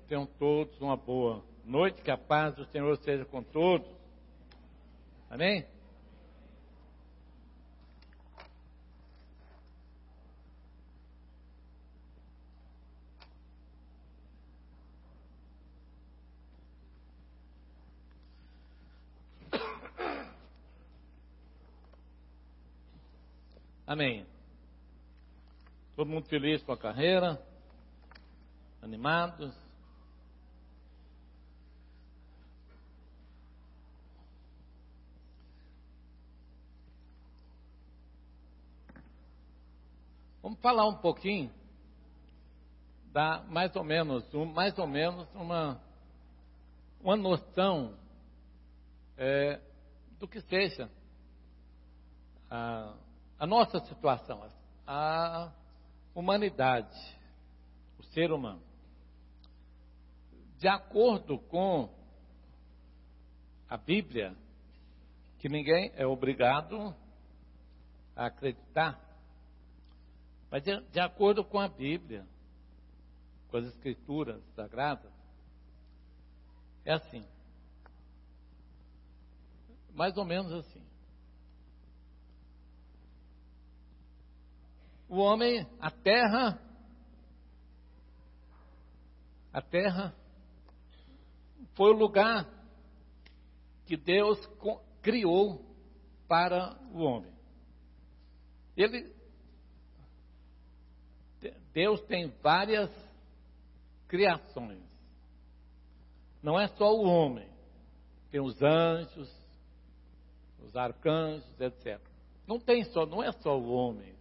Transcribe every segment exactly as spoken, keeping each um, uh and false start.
Tenham todos uma boa noite, que a paz do Senhor seja com todos. Amém? Amém. Todo mundo feliz com a carreira? Animados? Vamos falar um pouquinho, dar mais ou menos, um, mais ou menos uma, uma noção é, do que seja a, a nossa situação, a humanidade, o ser humano. De acordo com a Bíblia, que ninguém é obrigado a acreditar, mas de, de acordo com a Bíblia, com as Escrituras Sagradas, é assim, mais ou menos assim. O homem, a terra, a terra foi o lugar que Deus criou para o homem. Ele, Deus tem várias criações. Não é só o homem. Tem os anjos, os arcanjos, etcétera. Não tem só, não é só o homem.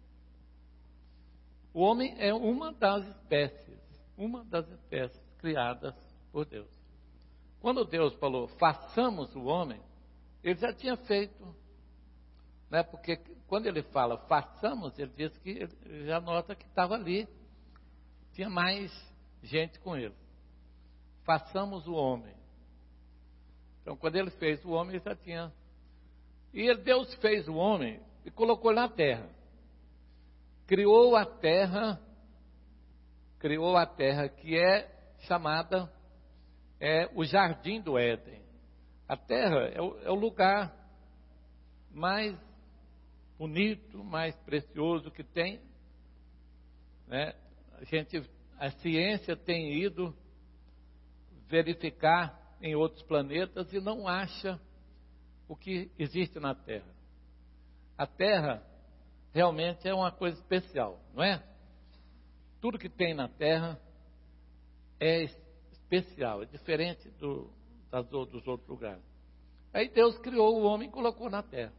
O homem é uma das espécies, uma das espécies criadas por Deus. Quando Deus falou, façamos o homem, ele já tinha feito, né? Porque quando ele fala, façamos, ele diz que, ele já nota que estava ali, tinha mais gente com ele. Façamos o homem. Então, quando ele fez o homem, ele já tinha. E ele, Deus fez o homem e colocou na terra. Criou a terra, criou a terra que é chamada é, o Jardim do Éden. A terra é o, é o lugar mais bonito, mais precioso que tem. Né? A gente, a ciência tem ido verificar em outros planetas e não acha o que existe na Terra. A Terra realmente é uma coisa especial, não é? Tudo que tem na Terra é especial, é diferente do, das, dos outros lugares. Aí Deus criou o homem e colocou na Terra.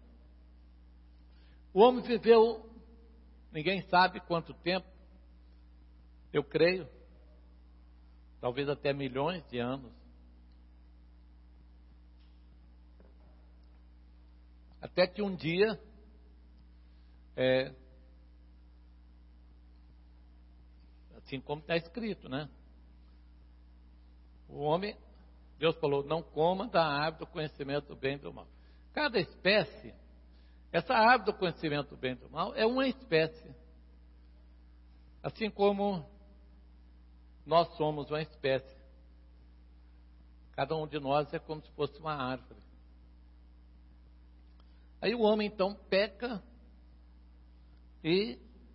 O homem viveu, ninguém sabe quanto tempo, eu creio, talvez até milhões de anos. Até que um dia, é, assim como está escrito, né? O homem, Deus falou, não coma da árvore do conhecimento do bem e do mal. Cada espécie, essa árvore do conhecimento do bem e do mal é uma espécie. Assim como nós somos uma espécie. Cada um de nós é como se fosse uma árvore. Aí o homem então peca e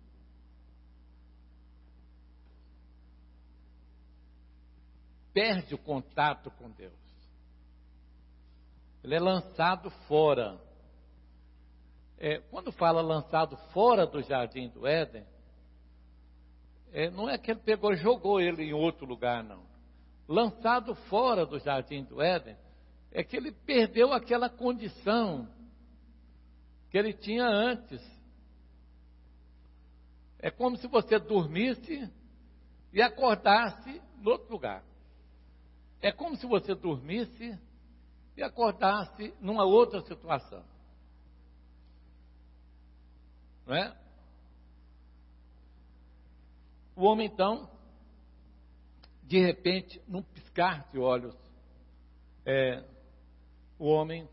perde o contato com Deus. Ele é lançado fora. É, quando fala lançado fora do jardim do Éden, é, não é que ele pegou e jogou ele em outro lugar, não. Lançado fora do jardim do Éden, é que ele perdeu aquela condição que ele tinha antes. É como se você dormisse e acordasse em outro lugar. É como se você dormisse e acordasse numa outra situação. Não é? O homem, então, de repente, num piscar de olhos, é, o homem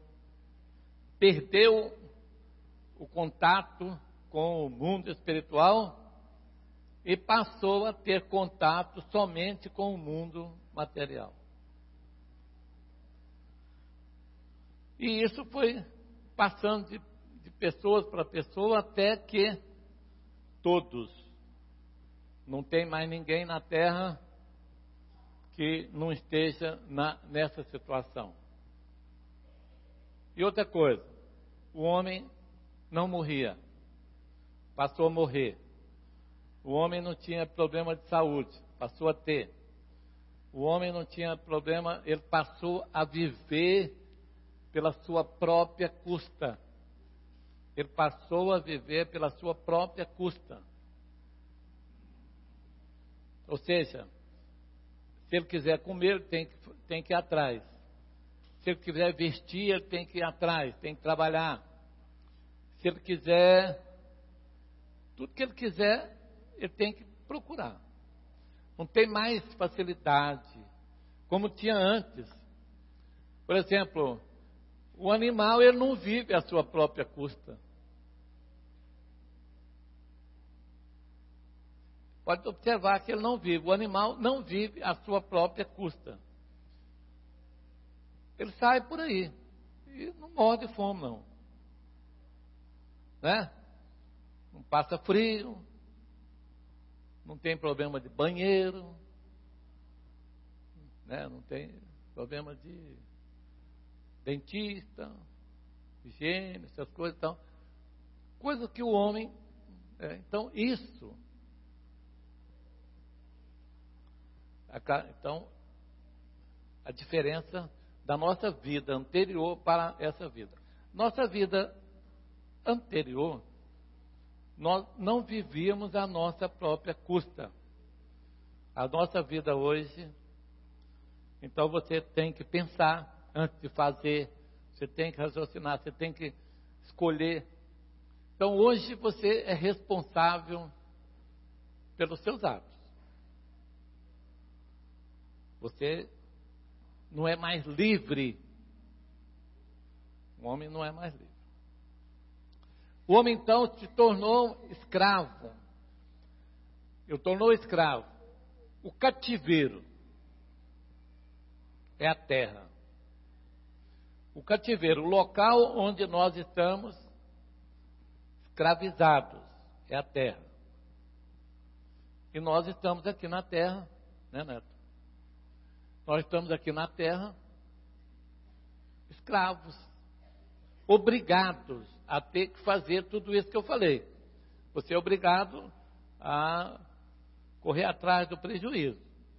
perdeu o contato com o mundo espiritual e passou a ter contato somente com o mundo material. E isso foi passando de, de pessoas para pessoa até que todos, não tem mais ninguém na Terra que não esteja na, nessa situação. E outra coisa, o homem não morria, passou a morrer. O homem não tinha problema de saúde, passou a ter. O homem não tinha problema, ele passou a viver pela sua própria custa. Ele passou a viver pela sua própria custa. Ou seja, se ele quiser comer, ele tem que, tem que ir atrás. Se ele quiser vestir, ele tem que ir atrás, tem que trabalhar. Se ele quiser, tudo que ele quiser, ele tem que procurar. Não tem mais facilidade, como tinha antes. Por exemplo, o animal, ele não vive à sua própria custa. Pode observar que ele não vive. O animal não vive à sua própria custa. Ele sai por aí. E não morre de fome, não. Né? Não passa frio. Não tem problema de banheiro. Né? Não tem problema de dentista, higiene, essas coisas. Então, coisa que o homem... É, então, isso... Então, a diferença da nossa vida anterior para essa vida. Nossa vida anterior, nós não vivíamos a nossa própria custa. A nossa vida hoje, então você tem que pensar antes de fazer, você tem que raciocinar, você tem que escolher. Então hoje você é responsável pelos seus atos. Você não é mais livre. O homem não é mais livre. O homem então se tornou escravo. Eu tornou escravo. O cativeiro é a terra. O cativeiro, o local onde nós estamos escravizados, é a terra. E nós estamos aqui na terra, né, Neto? Nós estamos aqui na terra, escravos, obrigados a ter que fazer tudo isso que eu falei. Você é obrigado a correr atrás do prejuízo.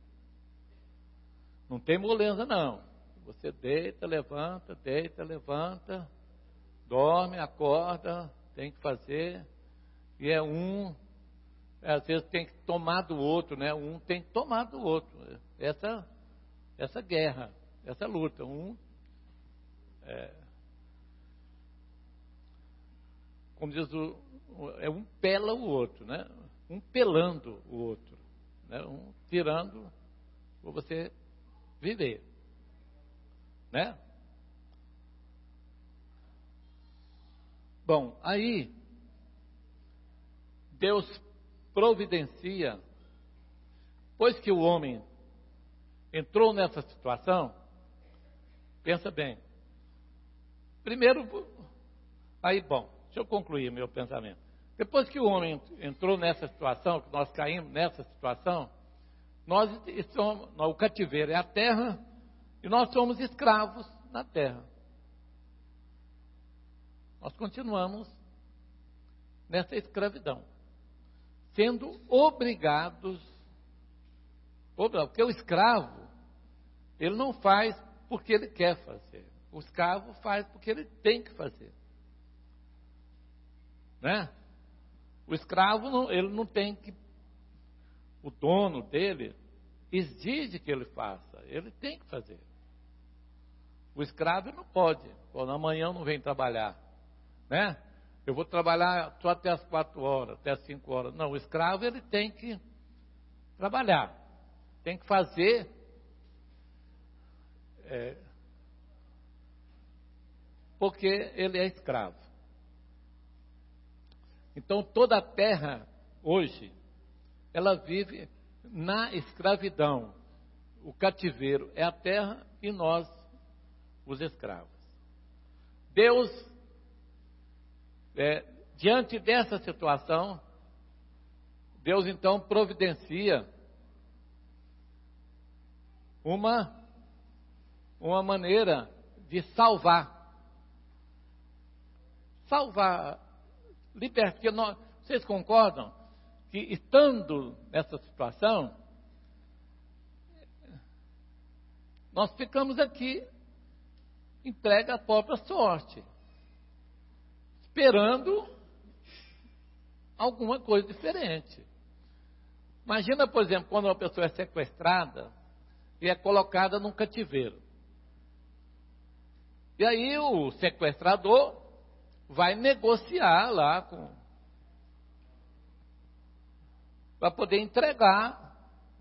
Não tem moleza, não. Você deita, levanta, deita, levanta, dorme, acorda, tem que fazer. E é um, às vezes tem que tomar do outro, né? Um tem que tomar do outro. Essa Essa guerra, essa luta, um, é, como diz o, é um pela o outro, né? Um pelando o outro, né? Um tirando para você viver, né? Bom, aí Deus providencia, pois que o homem entrou nessa situação, pensa bem. Primeiro, aí bom, deixa eu concluir meu pensamento. Depois que o homem entrou nessa situação, que nós caímos nessa situação, nós estamos, o cativeiro é a terra, e nós somos escravos na terra. Nós continuamos nessa escravidão, sendo obrigados, porque o escravo, ele não faz porque ele quer fazer. O escravo faz porque ele tem que fazer. Né? O escravo, não, ele não tem que... O dono dele exige que ele faça. Ele tem que fazer. O escravo não pode. Bom, amanhã não vem trabalhar. Né? Eu vou trabalhar só até as quatro horas, até as cinco horas. Não, o escravo, ele tem que trabalhar. Tem que fazer... É, porque ele é escravo. Então toda a terra hoje ela vive na escravidão. O cativeiro é a terra e nós, os escravos. Deus, é, diante dessa situação, Deus então providencia uma, uma maneira de salvar. Salvar, libertar. Porque nós, vocês concordam que estando nessa situação, nós ficamos aqui, entregue à própria sorte, esperando alguma coisa diferente. Imagina, por exemplo, quando uma pessoa é sequestrada e é colocada num cativeiro. E aí o sequestrador vai negociar lá com para poder entregar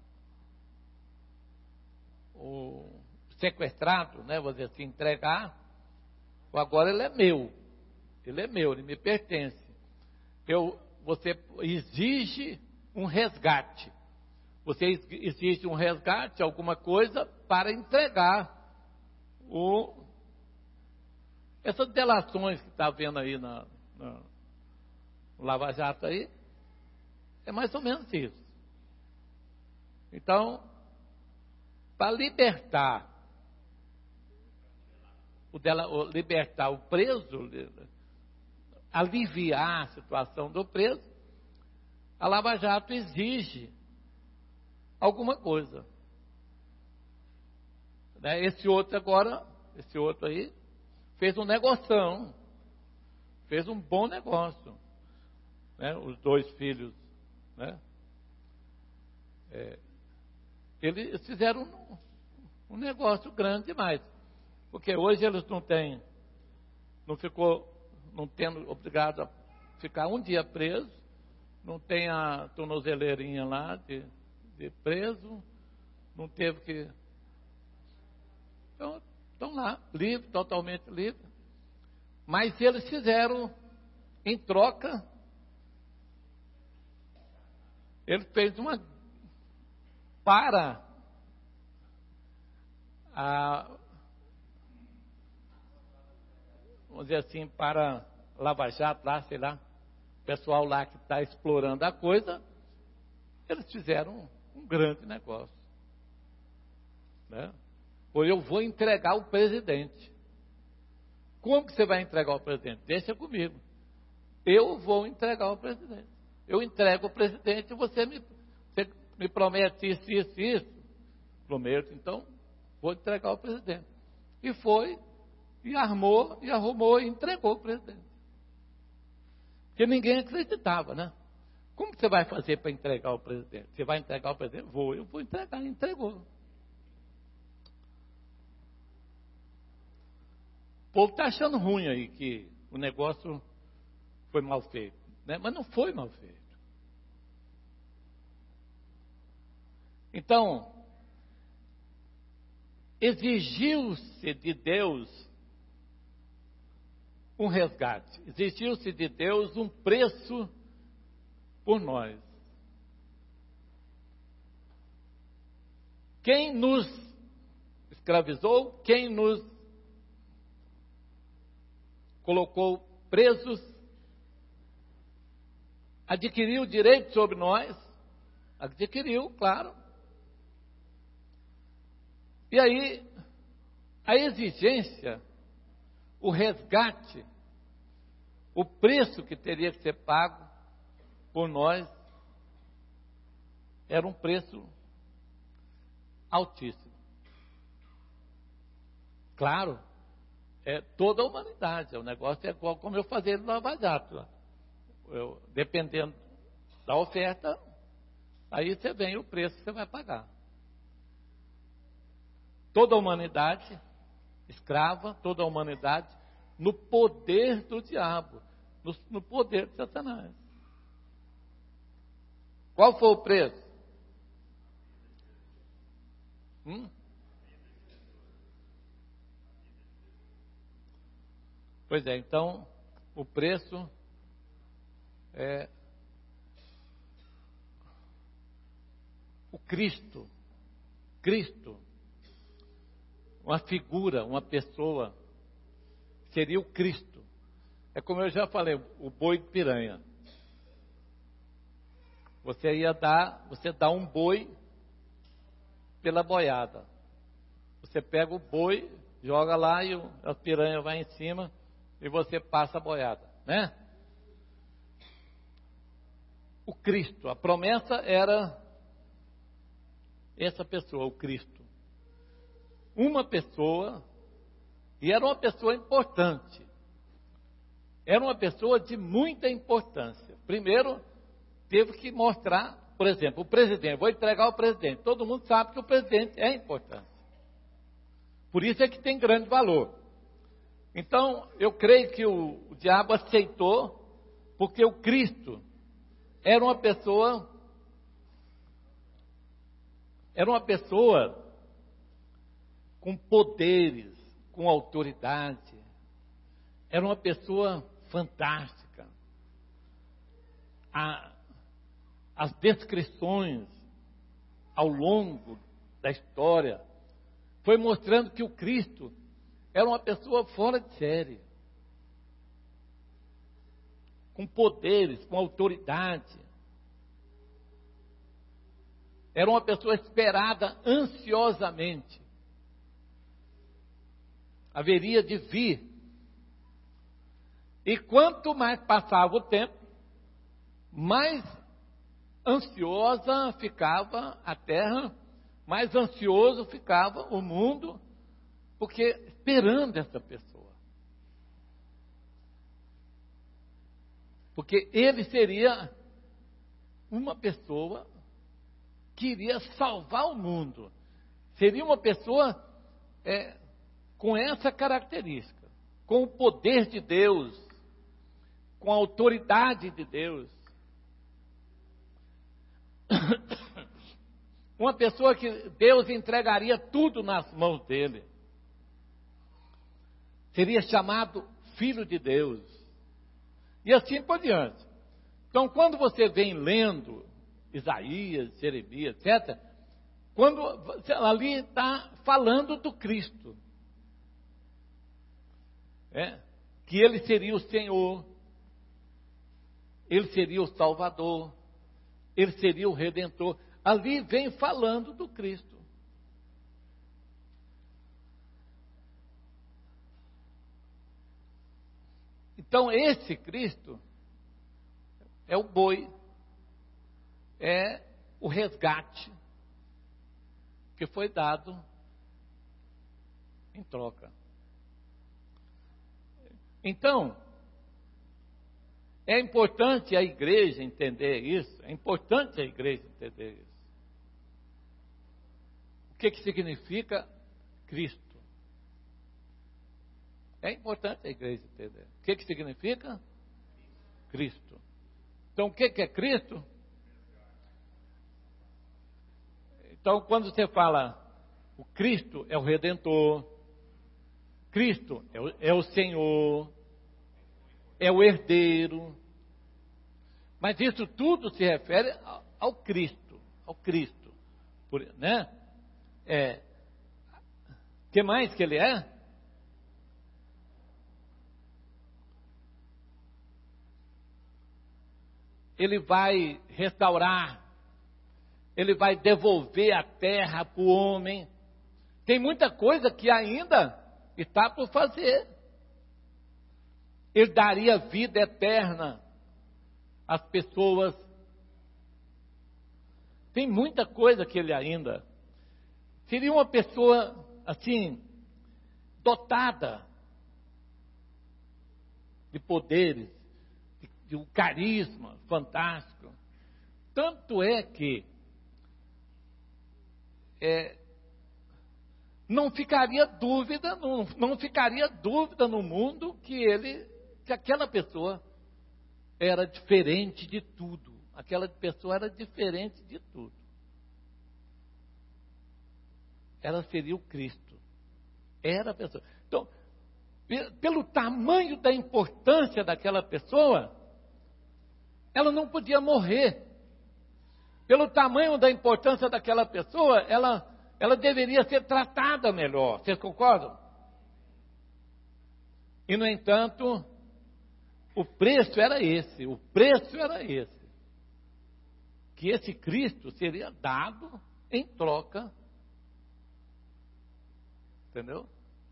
o sequestrado, né? Vou dizer assim, entregar. Agora ele é meu, ele é meu, ele me pertence. Eu, você exige um resgate. Você exige um resgate, alguma coisa, para entregar o, essas delações que está vendo aí na, na, no Lava Jato aí. É mais ou menos isso. Então, para libertar o, dela, o libertar o preso, aliviar a situação do preso, a Lava Jato exige alguma coisa. Né? Esse outro agora, esse outro aí, fez um negoção, fez um bom negócio. Né? Os dois filhos, né? É, eles fizeram um, um negócio grande demais. Porque hoje eles não têm, não ficou, não tendo obrigado a ficar um dia preso, não tem a tornozeleirinha lá de, de preso, não teve que. Então, estão lá, livre, totalmente livre. Mas eles fizeram, em troca, ele fez uma para a, vamos dizer assim, para Lava Jato lá, sei lá, o pessoal lá que está explorando a coisa, eles fizeram um, um grande negócio. Né? Ou eu vou entregar o presidente. Como que você vai entregar o presidente? Deixa comigo. Eu vou entregar o presidente. Eu entrego o presidente e você me, você me promete isso, isso, isso. Prometo, então, vou entregar o presidente. E foi, e armou, e arrumou, e entregou o presidente. Porque ninguém acreditava, né? Como você vai fazer para entregar o presidente? Você vai entregar o presidente? Vou, eu vou entregar, entregou. O povo está achando ruim aí que o negócio foi mal feito, né? Mas não foi mal feito. Então, exigiu-se de Deus um resgate, exigiu-se de Deus um preço por nós. Quem nos escravizou, quem nos colocou presos, adquiriu direito sobre nós, adquiriu, claro. E aí, a exigência, o resgate, o preço que teria que ser pago por nós, era um preço altíssimo. Claro, é toda a humanidade, o negócio é igual como eu fazia no Lava Jato. Eu, dependendo da oferta, aí você vem o preço que você vai pagar. Toda a humanidade escrava, toda a humanidade no poder do diabo, no, no poder de Satanás. Qual foi o preço? Hum? Pois é, então o preço é o Cristo, Cristo, uma figura, uma pessoa, seria o Cristo. É como eu já falei, o boi de piranha. Você ia dar, você dá um boi pela boiada. Você pega o boi, joga lá e a piranha vai em cima e você passa a boiada, né? O Cristo, a promessa era essa pessoa, o Cristo. Uma pessoa, e era uma pessoa importante. Era uma pessoa de muita importância. Primeiro, teve que mostrar, por exemplo, o presidente. Vou entregar o presidente. Todo mundo sabe que o presidente é importante. Por isso é que tem grande valor. Então, eu creio que o, o diabo aceitou, porque o Cristo era uma pessoa, era uma pessoa com poderes, com autoridade. Era uma pessoa fantástica. A, as descrições ao longo da história foi mostrando que o Cristo era uma pessoa fora de série, com poderes, com autoridade. Era uma pessoa esperada ansiosamente. Haveria de vir. E quanto mais passava o tempo, mais ansiosa ficava a terra, mais ansioso ficava o mundo, porque esperando essa pessoa. Porque ele seria uma pessoa que iria salvar o mundo. Seria uma pessoa é, com essa característica, com o poder de Deus, com a autoridade de Deus. Uma pessoa que Deus entregaria tudo nas mãos dele. Seria chamado Filho de Deus. E assim por diante. Então, quando você vem lendo Isaías, Jeremias, etcétera, quando ali está falando do Cristo. É, que ele seria o Senhor, ele seria o Salvador, ele seria o Redentor. Ali vem falando do Cristo. Então esse Cristo é o boi, é o resgate que foi dado em troca. Então, é importante a igreja entender isso, é importante a igreja entender isso. O que, que significa Cristo? É importante a igreja entender. O que, que significa Cristo? Então, o que, que é Cristo? Então, quando você fala, o Cristo é o Redentor, Cristo é o, é o Senhor, é o herdeiro, mas isso tudo se refere ao, ao Cristo, ao Cristo, por, né? É, que mais que ele é? Ele vai restaurar, ele vai devolver a terra para o homem. Tem muita coisa que ainda está por fazer. Ele daria vida eterna às pessoas. Tem muita coisa que ele ainda. Seria uma pessoa, assim, dotada de poderes, de, de um carisma fantástico. Tanto é que é, não ficaria dúvida, não, não ficaria dúvida no mundo que ele, que aquela pessoa era diferente de tudo. Aquela pessoa era diferente de tudo. Ela seria o Cristo. Era a pessoa. Então, pelo tamanho da importância daquela pessoa, ela não podia morrer. pelo tamanho da importância daquela pessoa, ela, ela deveria ser tratada melhor. Vocês concordam? E, no entanto, o preço era esse, o preço era esse. Que esse Cristo seria dado em troca. Entendeu?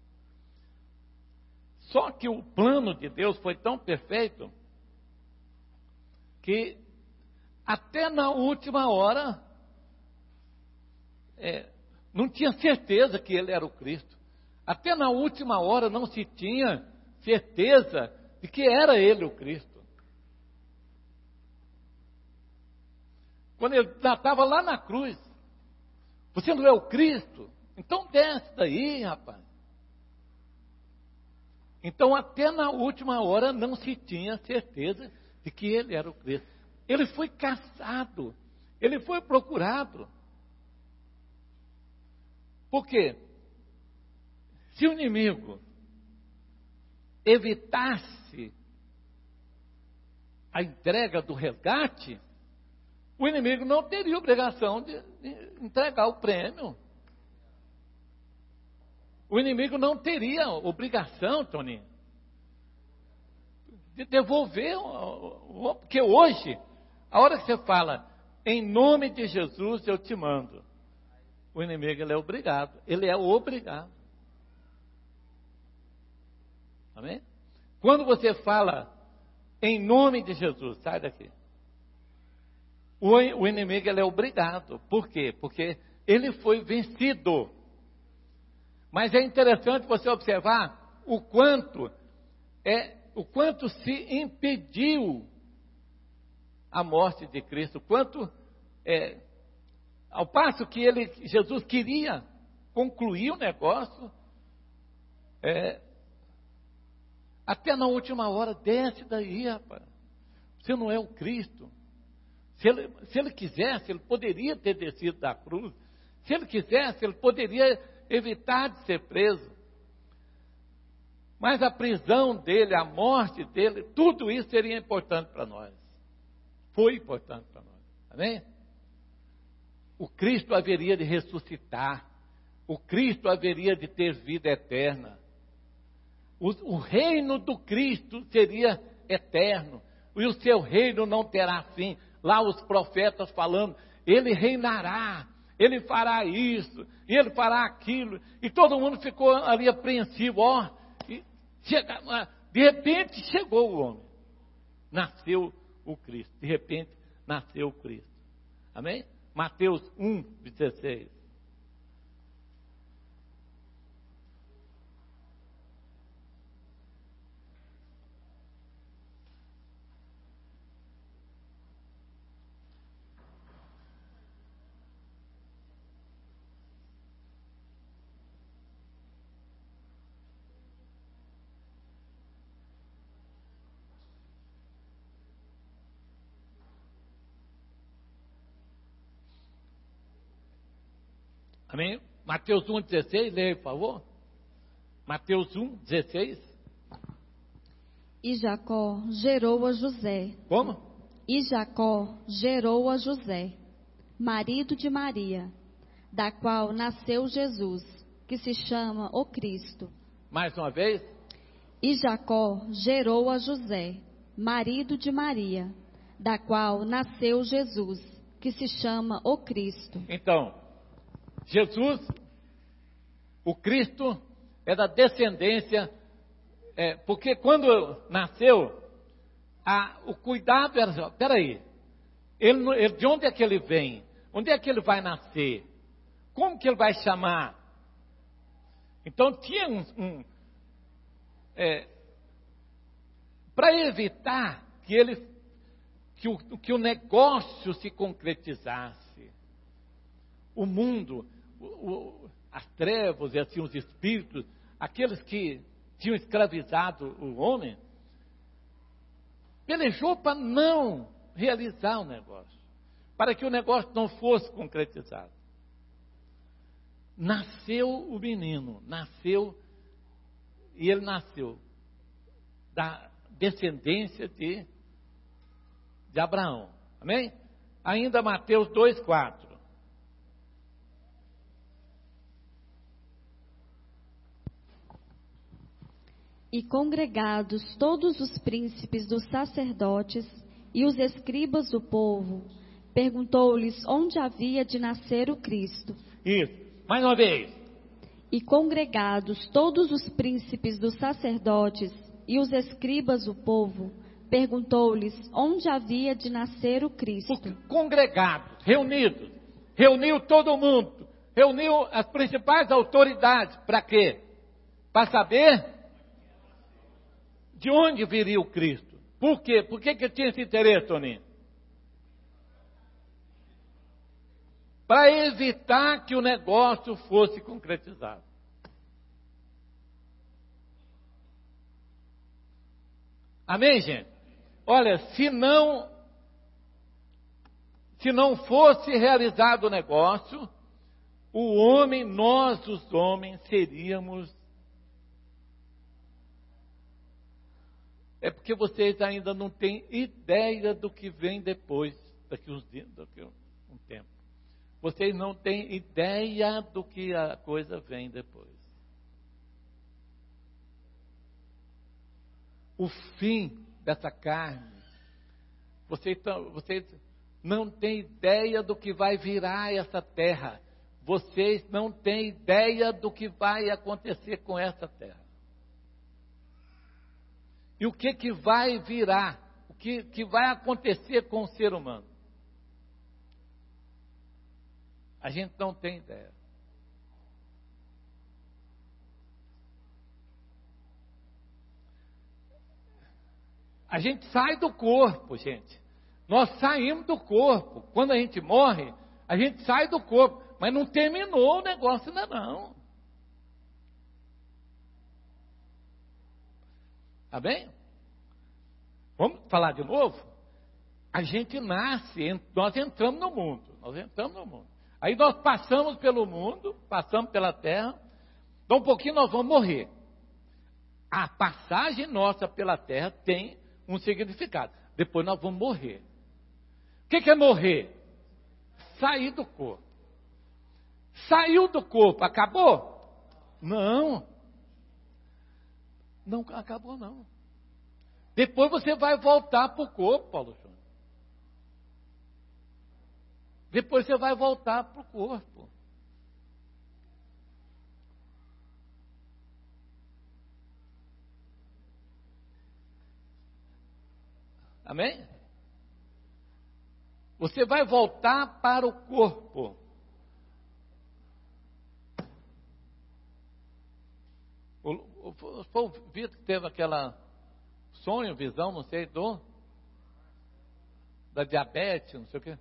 Só que o plano de Deus foi tão perfeito que até na última hora é, não tinha certeza que ele era o Cristo. Até na última hora não se tinha certeza de que era ele o Cristo. Quando ele estava lá na cruz, você não é o Cristo? Então desce daí, rapaz. Então até na última hora não se tinha certeza de que ele era o Cristo. Ele foi caçado, ele foi procurado. Por quê? Se o inimigo evitasse a entrega do resgate, o inimigo não teria obrigação de, de entregar o prêmio. O inimigo não teria obrigação, Toninho, de devolver, porque hoje, a hora que você fala, em nome de Jesus eu te mando, o inimigo ele é obrigado, ele é obrigado. Amém? Quando você fala, em nome de Jesus, sai daqui. O, o inimigo ele é obrigado. Por quê? Porque ele foi vencido. Mas é interessante você observar o quanto é, o quanto se impediu a morte de Cristo, o quanto é, ao passo que ele, Jesus queria concluir o negócio, é, até na última hora, desce daí, rapaz. Você não é o Cristo. Se ele, se ele quisesse, ele poderia ter descido da cruz. Se ele quisesse, ele poderia evitar de ser preso. Mas a prisão dele, a morte dele, tudo isso seria importante para nós. Foi importante para nós. Amém? O Cristo haveria de ressuscitar. O Cristo haveria de ter vida eterna. O, o reino do Cristo seria eterno. E o seu reino não terá fim. Lá os profetas falando, ele reinará, ele fará isso, e ele fará aquilo. E todo mundo ficou ali apreensivo. Ó, e chega, de repente chegou o homem. Nasceu o Cristo. De repente nasceu o Cristo. Amém? Mateus um, dezesseis. Amém? Mateus um, dezesseis, leia, por favor. Mateus um, dezesseis. E Jacó gerou a José. Como? E Jacó gerou a José, marido de Maria, da qual nasceu Jesus, que se chama o Cristo. Mais uma vez. E Jacó gerou a José, marido de Maria, da qual nasceu Jesus, que se chama o Cristo. Então, Jesus, o Cristo, é da descendência, é, porque quando nasceu, a, o cuidado era assim, peraí, ele, ele, de onde é que ele vem? Onde é que ele vai nascer? Como que ele vai chamar? Então tinha um, um é, para evitar que ele, que o, que o negócio se concretizasse, o mundo, o, o, as trevas e assim os espíritos, aqueles que tinham escravizado o homem, pelejou para não realizar o negócio, para que o negócio não fosse concretizado. Nasceu o menino, nasceu, e ele nasceu da descendência de, de Abraão, amém? Ainda Mateus dois, quatro. E congregados todos os príncipes dos sacerdotes e os escribas do povo, perguntou-lhes onde havia de nascer o Cristo. Isso, mais uma vez. E congregados todos os príncipes dos sacerdotes e os escribas do povo, perguntou-lhes onde havia de nascer o Cristo. Porque congregados, reunidos, reuniu todo mundo, reuniu as principais autoridades, para quê? Para saber de onde viria o Cristo. Por quê? Por que que tinha esse interesse, Toninho? Para evitar que o negócio fosse concretizado. Amém, gente? Olha, se não, se não fosse realizado o negócio, o homem, nós os homens, seríamos... É porque vocês ainda não têm ideia do que vem depois, daqui uns dias, daqui um tempo. Vocês não têm ideia do que a coisa vem depois. O fim dessa carne. Vocês, vocês não têm ideia do que vai virar essa terra. Vocês não têm ideia do que vai acontecer com essa terra. E o que, que vai virar, o que, que vai acontecer com o ser humano? A gente não tem ideia. A gente sai do corpo, gente. Nós saímos do corpo. Quando a gente morre, a gente sai do corpo. Mas não terminou o negócio ainda não. Tá bem? Vamos falar de novo? A gente nasce, nós entramos no mundo. Nós entramos no mundo. Aí nós passamos pelo mundo, passamos pela terra. Então um pouquinho nós vamos morrer. A passagem nossa pela terra tem um significado. Depois nós vamos morrer. O que, que é morrer? Sair do corpo. Saiu do corpo, acabou? Não. Não acabou, não. Depois você vai voltar para o corpo, Paulo Júnior. Depois você vai voltar para o corpo. Amém? Você vai voltar para o corpo. O, o, foi o Vitor que teve aquela sonho, visão, não sei, do da diabetes, não sei o quê.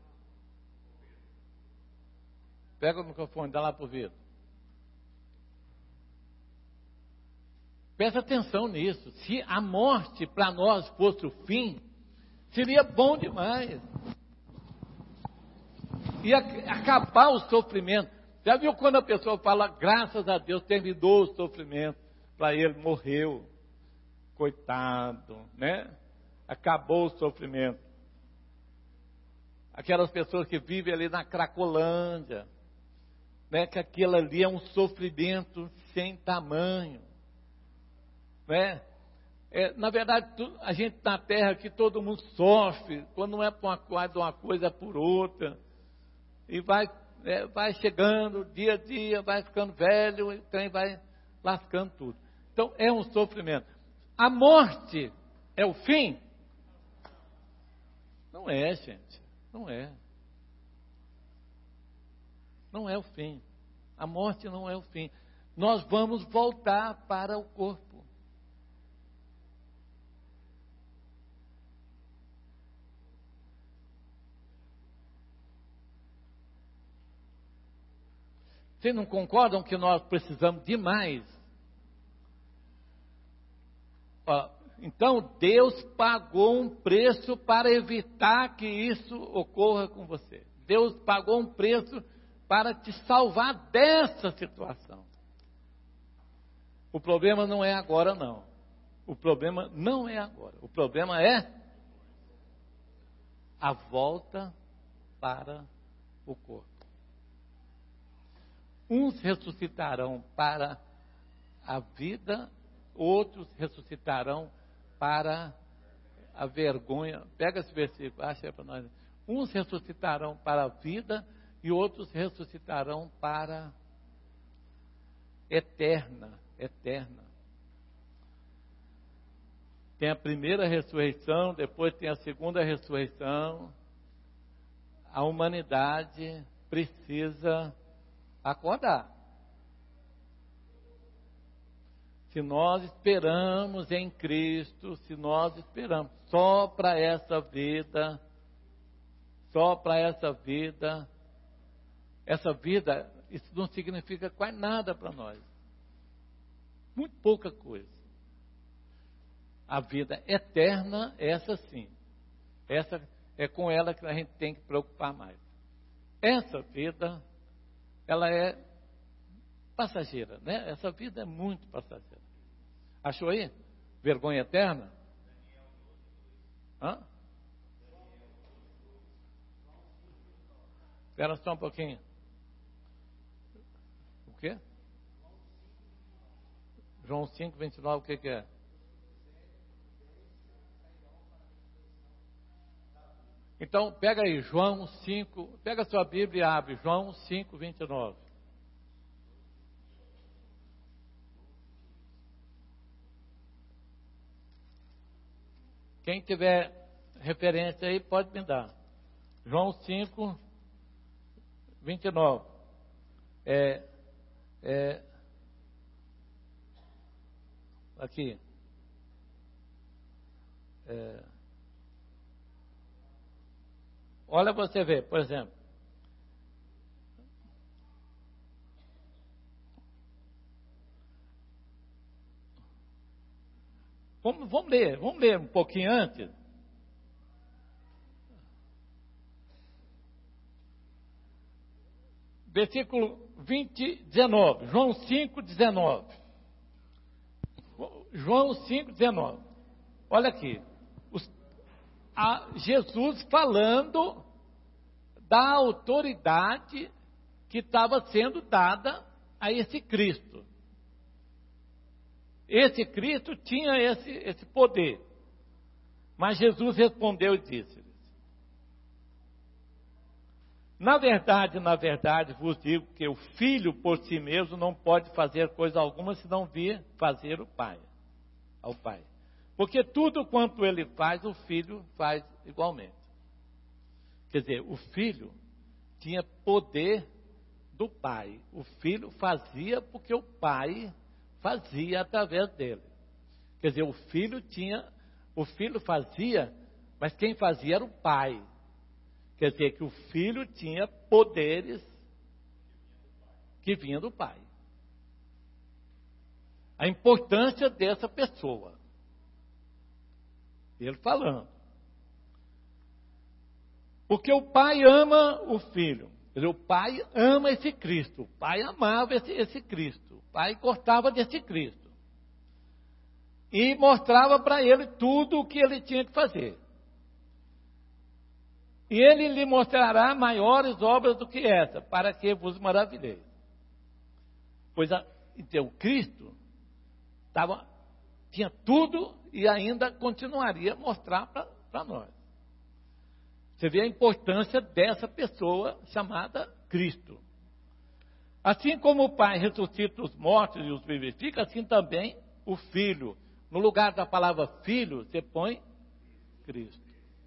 Pega o microfone, dá lá para o Vitor. Presta atenção nisso. Se a morte para nós fosse o fim, seria bom demais. Ia acabar o sofrimento. Já viu quando a pessoa fala, graças a Deus, terminou o sofrimento, para ele, morreu. Coitado, né? Acabou o sofrimento. Aquelas pessoas que vivem ali na Cracolândia, né? Que aquilo ali é um sofrimento sem tamanho, né? É, na verdade, tu, a gente na terra aqui, todo mundo sofre, quando não é por uma, uma coisa, é por outra, e vai, é, vai chegando, dia a dia, vai ficando velho, e o trem vai lascando tudo. Então, é um sofrimento. A morte é o fim? Não é, gente. Não é. Não é o fim. A morte não é o fim. Nós vamos voltar para o corpo. Vocês não concordam que nós precisamos de mais? Então, Deus pagou um preço para evitar que isso ocorra com você. Deus pagou um preço para te salvar dessa situação. O problema não é agora, não. O problema não é agora. O problema é a volta para o corpo. Uns ressuscitarão para a vida, outros ressuscitarão para a vergonha. Pega esse versículo, acha aí para nós. Uns ressuscitarão para a vida e outros ressuscitarão para eterna, eterna. Tem a primeira ressurreição, depois tem a segunda ressurreição. A humanidade precisa acordar. Se nós esperamos em Cristo, se nós esperamos só para essa vida, só para essa vida, essa vida, isso não significa quase nada para nós. Muito pouca coisa. A vida eterna, essa sim. Essa é com ela que a gente tem que preocupar mais. Essa vida, ela é passageira, né? Essa vida é muito passageira. Achou aí? Vergonha eterna? Hã? Espera só um pouquinho. O quê? João cinco, vinte e nove, o que que é? Então, pega aí, João cinco, pega a sua Bíblia e abre, João cinco, vinte e nove. Quem tiver referência aí, pode me dar. João cinco, vinte e nove. É, é, aqui. É, olha você ver, por exemplo. Vamos, vamos ler, vamos ler um pouquinho antes. Versículo vinte, dezenove. João cinco, dezenove. João cinco, dezenove. Olha aqui. Os, a, Jesus falando da autoridade que estava sendo dada a esse Cristo. Esse Cristo tinha esse, esse poder. Mas Jesus respondeu e disse-lhes: Na verdade, na verdade, vos digo que o Filho por si mesmo não pode fazer coisa alguma se não vir fazer o Pai, ao Pai. Porque tudo quanto ele faz, o Filho faz igualmente. Quer dizer, o Filho tinha poder do Pai. O Filho fazia porque o Pai fazia através dele. Quer dizer, o Filho tinha, o Filho fazia, mas quem fazia era o Pai. Quer dizer que o Filho tinha poderes que vinham do Pai. A importância dessa pessoa. Ele falando. Porque o Pai ama o Filho. Quer dizer, o Pai ama esse Cristo. O Pai amava esse, esse Cristo. O Pai gostava desse Cristo. E mostrava para ele tudo o que ele tinha que fazer. E ele lhe mostrará maiores obras do que essa, para que vos maravilheis. Pois, a, então, Cristo tava, tinha tudo e ainda continuaria a mostrar para nós. Você vê a importância dessa pessoa chamada Cristo. Assim como o Pai ressuscita os mortos e os vivifica, assim também o Filho. No lugar da palavra Filho, você põe Cristo.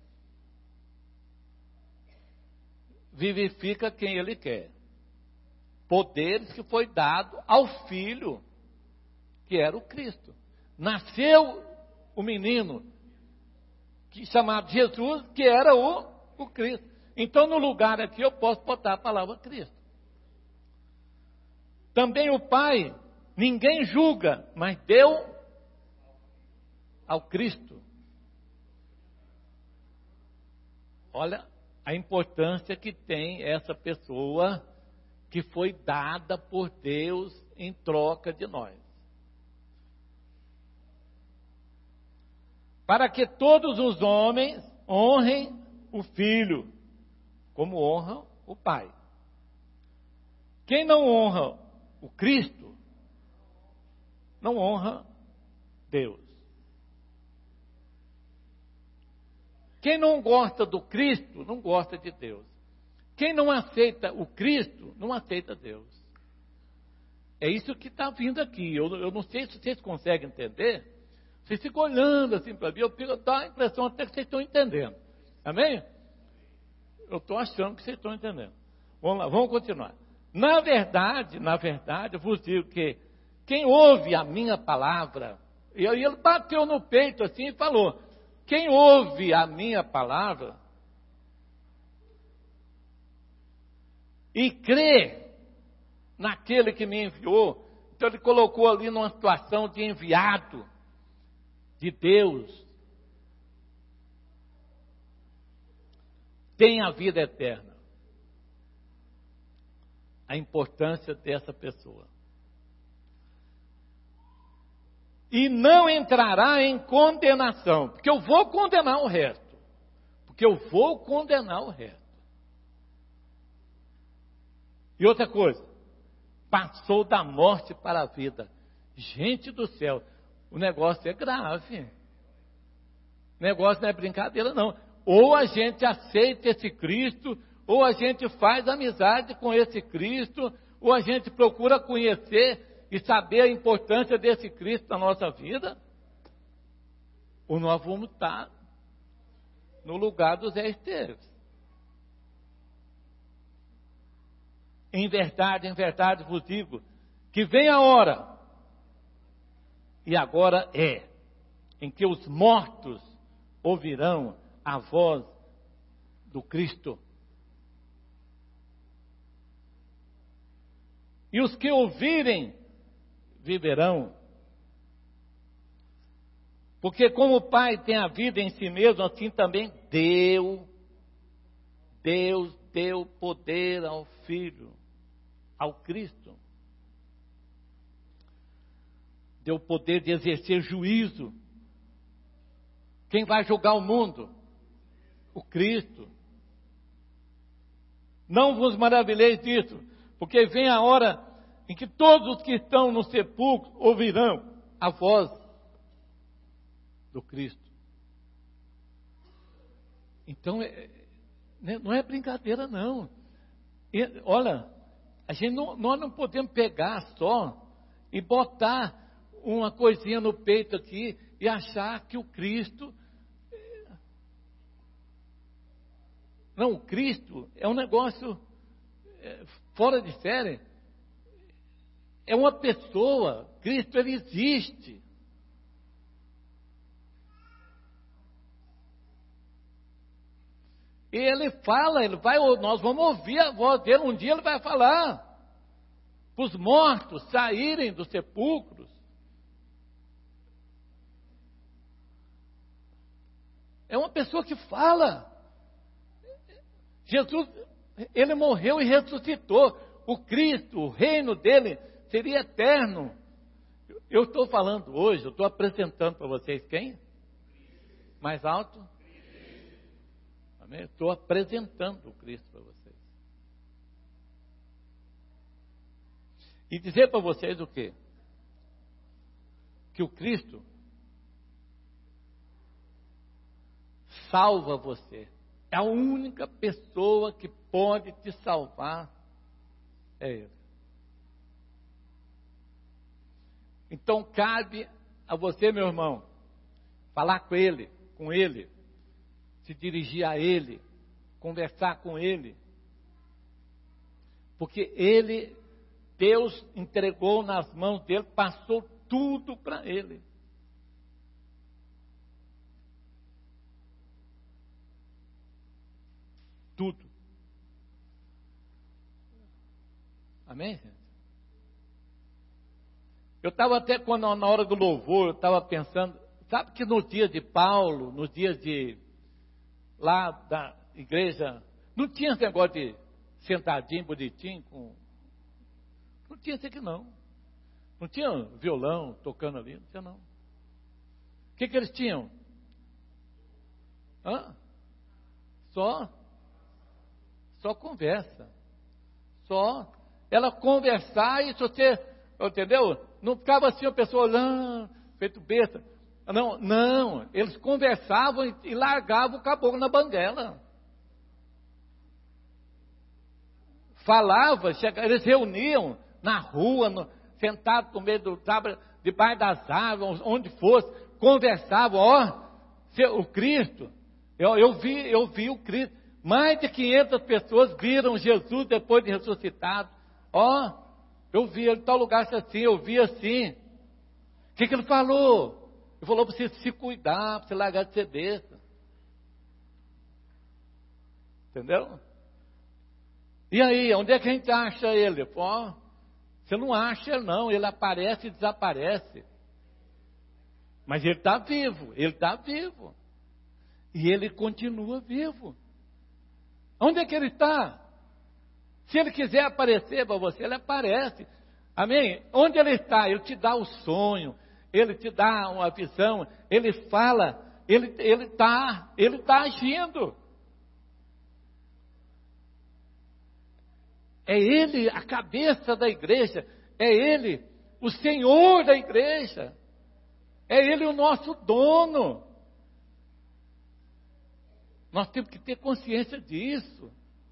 Vivifica quem Ele quer. Poderes que foi dado ao Filho, que era o Cristo. Nasceu o menino, que, chamado Jesus, que era o, o Cristo. Então, no lugar aqui, eu posso botar a palavra Cristo. Também o Pai, ninguém julga, mas deu ao Cristo. Olha a importância que tem essa pessoa que foi dada por Deus em troca de nós. Para que todos os homens honrem o Filho, como honra o Pai. Quem não honra o Cristo, não honra Deus. Quem não gosta do Cristo, não gosta de Deus. Quem não aceita o Cristo, não aceita Deus. É isso que está vindo aqui. Eu, eu não sei se vocês conseguem entender. Vocês ficam olhando assim para mim, eu fico, dá a impressão até que vocês estão entendendo. Amém? Eu estou achando que vocês estão entendendo. Vamos lá, vamos continuar. Na verdade, na verdade, eu vos digo que quem ouve a minha palavra, e aí ele bateu no peito assim e falou, quem ouve a minha palavra e crê naquele que me enviou, então ele colocou ali numa situação de enviado de Deus, tem a vida eterna. A importância dessa pessoa. E não entrará em condenação, porque eu vou condenar o resto. Porque eu vou condenar o resto. E outra coisa, passou da morte para a vida. Gente do céu, o negócio é grave. O negócio não é brincadeira, não. Ou a gente aceita esse Cristo, ou a gente faz amizade com esse Cristo, ou a gente procura conhecer e saber a importância desse Cristo na nossa vida, ou nós vamos estar no lugar do Zé Esteves. Em verdade, em verdade vos digo, que vem a hora, e agora é, em que os mortos ouvirão a voz do Cristo. E os que ouvirem, viverão. Porque como o Pai tem a vida em si mesmo, assim também deu, Deus deu poder ao Filho, ao Cristo. Deu poder de exercer juízo. Quem vai julgar o mundo? O Cristo. Não vos maravilheis disso, porque vem a hora em que todos os que estão no sepulcro ouvirão a voz do Cristo. Então, é, não é brincadeira não. E, olha, a gente não, nós não podemos pegar só e botar uma coisinha no peito aqui e achar que o Cristo... Não, o Cristo é um negócio é, fora de série. É uma pessoa. Cristo, ele existe. E ele fala, ele vai, nós vamos ouvir a voz dele. Um dia ele vai falar para os mortos saírem dos sepulcros. É uma pessoa que fala. Jesus, ele morreu e ressuscitou. O Cristo, o reino dele seria eterno. Eu estou falando hoje, eu estou apresentando para vocês quem? Mais alto? Amém? Estou apresentando o Cristo para vocês. E dizer para vocês o quê? Que o Cristo salva você. É a única pessoa que pode te salvar, é Ele. Então cabe a você, meu irmão, falar com Ele, com Ele, se dirigir a Ele, conversar com Ele. Porque Ele, Deus entregou nas mãos dele, passou tudo para Ele. Tudo. Amém, gente? Eu estava até quando na hora do louvor, eu estava pensando, sabe que no dia de Paulo, nos dias de lá da igreja, não tinha esse negócio de sentadinho, bonitinho, com... não tinha isso aqui não. Não tinha violão tocando ali, não tinha não. O que que eles tinham? Hã? Só? só conversa. Só ela conversar e se você, entendeu? Não ficava assim a pessoa olhando, feito besta. Não, não, eles conversavam e, e largavam o caboclo na banguela. Falava, chegava, eles reuniam na rua, no, sentados no meio do tábua, debaixo das árvores, onde fosse, conversavam, ó, o Cristo, eu, eu, vi, eu vi o Cristo, mais de quinhentas pessoas viram Jesus depois de ressuscitado, ó, eu vi ele em tal lugar assim, eu vi assim, o que, que ele falou? Ele falou para você se cuidar, para você largar de ser besta, entendeu? E aí, onde é que a gente acha ele? Ó, você não acha ele não, ele aparece e desaparece. Mas ele está vivo, ele está vivo. E ele continua vivo. Onde é que ele está? Se ele quiser aparecer para você, ele aparece. Amém? Onde ele está? Ele te dá o sonho, ele te dá uma visão, ele fala, ele está ele tá, ele tá agindo. É ele a cabeça da igreja, é ele o Senhor da igreja, é ele o nosso dono. Nós temos que ter consciência disso.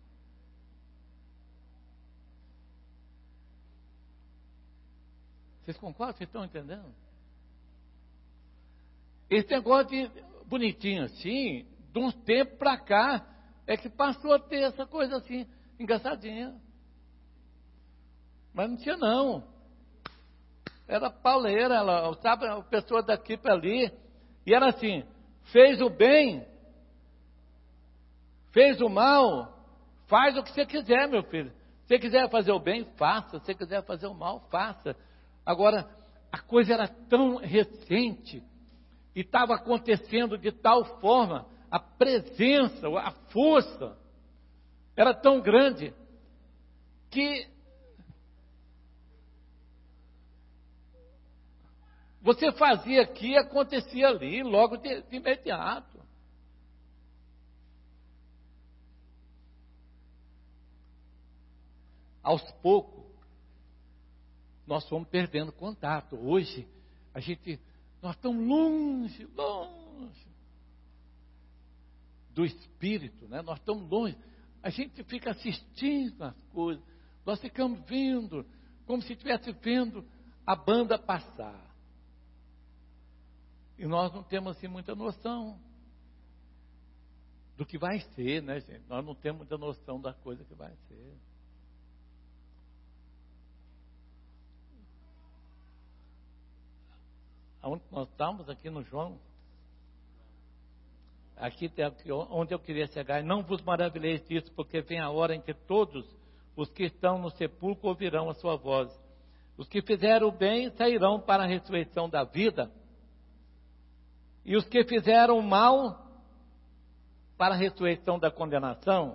Vocês concordam? Vocês estão entendendo? Esse negócio de bonitinho assim, de uns tempos para cá, é que passou a ter essa coisa assim, engraçadinha. Mas não tinha não. Era pauleira, ela, sabe, a pessoa daqui para ali. E era assim, fez o bem, fez o mal, faz o que você quiser, meu filho. Se você quiser fazer o bem, faça. Se você quiser fazer o mal, faça. Agora, a coisa era tão recente e estava acontecendo de tal forma, a presença, a força era tão grande que você fazia aqui e acontecia ali, logo de, de imediato. Aos poucos, nós fomos perdendo contato. Hoje, a gente, nós estamos longe, longe do Espírito, né? Nós estamos longe. A gente fica assistindo as coisas, nós ficamos vendo, como se estivesse vendo a banda passar. E nós não temos assim muita noção do que vai ser, né, gente? Nós não temos muita noção da coisa que vai ser. Onde nós estamos aqui no João, aqui onde eu queria chegar, não vos maravilheis disso, porque vem a hora em que todos os que estão no sepulcro ouvirão a sua voz. Os que fizeram o bem sairão para a ressurreição da vida, e os que fizeram o mal para a ressurreição da condenação.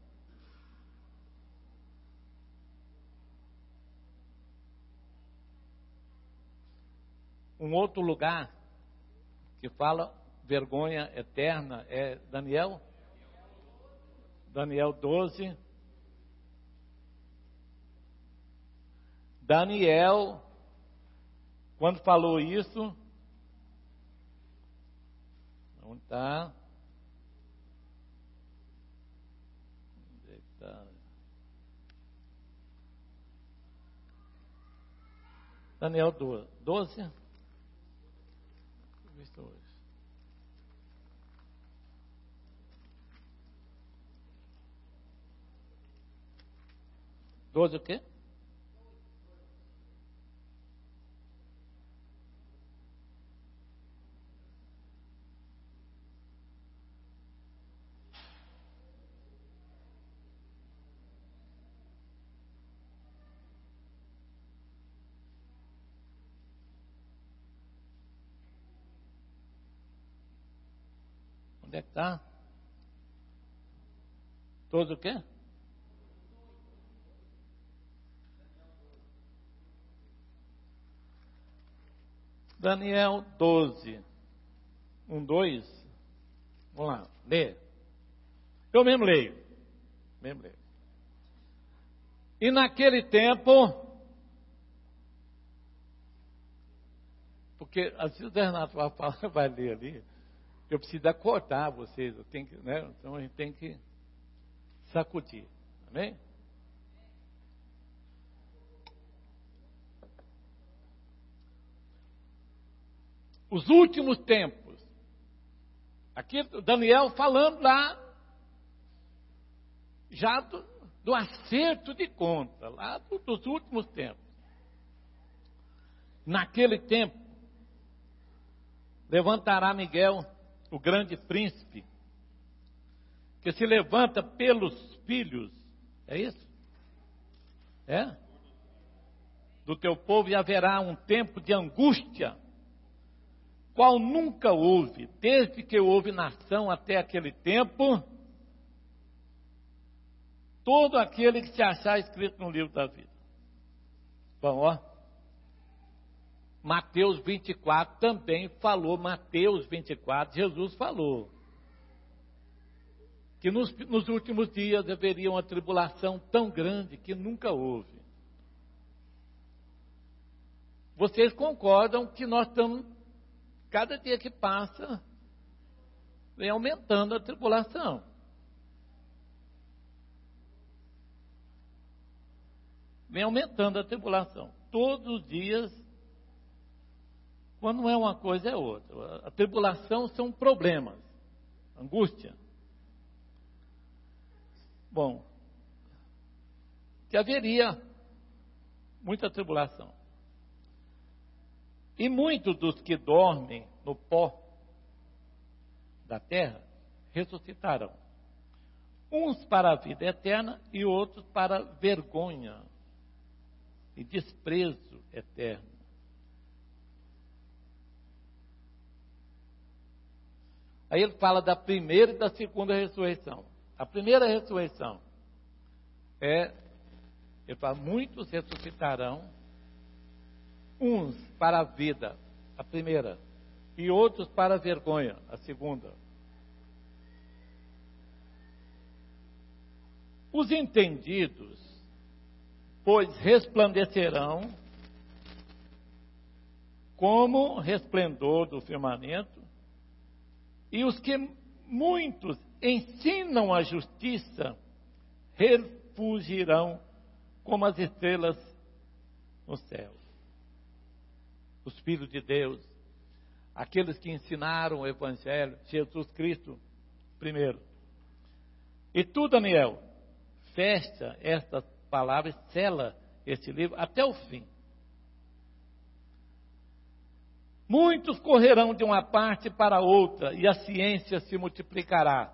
Um outro lugar que fala vergonha eterna é Daniel, Daniel doze. Daniel, quando falou isso, onde está? Onde é que está? Daniel doze. doze o quê? Onde é que está? doze o quê? Daniel doze, um, dois, vamos lá, lê. Eu mesmo leio, mesmo leio. E naquele tempo, porque às vezes o Renato vai, falar, vai ler ali, eu preciso acordar vocês, eu tenho que, né? Então a gente tem que sacudir, amém? Os últimos tempos, aqui Daniel falando lá, já do, do acerto de conta, lá do, dos últimos tempos. Naquele tempo, levantará Miguel, o grande príncipe, que se levanta pelos filhos, é isso? É? Do teu povo, e haverá um tempo de angústia, qual nunca houve, desde que houve nação até aquele tempo, todo aquele que se achar escrito no livro da vida. Bom, ó, Mateus vinte e quatro também falou, Mateus vinte e quatro, Jesus falou, que nos, nos últimos dias haveria uma tribulação tão grande que nunca houve. Vocês concordam que nós estamos, cada dia que passa, vem aumentando a tribulação. Vem aumentando a tribulação. Todos os dias, quando não é uma coisa, é outra. A tribulação são problemas, angústia. Bom, que haveria muita tribulação. E muitos dos que dormem no pó da terra ressuscitarão. Uns para a vida eterna e outros para vergonha e desprezo eterno. Aí ele fala da primeira e da segunda ressurreição. A primeira ressurreição é, ele fala, muitos ressuscitarão, uns para a vida, a primeira, e outros para a vergonha, a segunda. Os entendidos, pois resplandecerão como resplendor do firmamento, e os que muitos ensinam a justiça refugirão como as estrelas no céu. Os filhos de Deus, aqueles que ensinaram o Evangelho, Jesus Cristo primeiro. E tu, Daniel, fecha estas palavras, sela este livro até o fim. Muitos correrão de uma parte para outra e a ciência se multiplicará.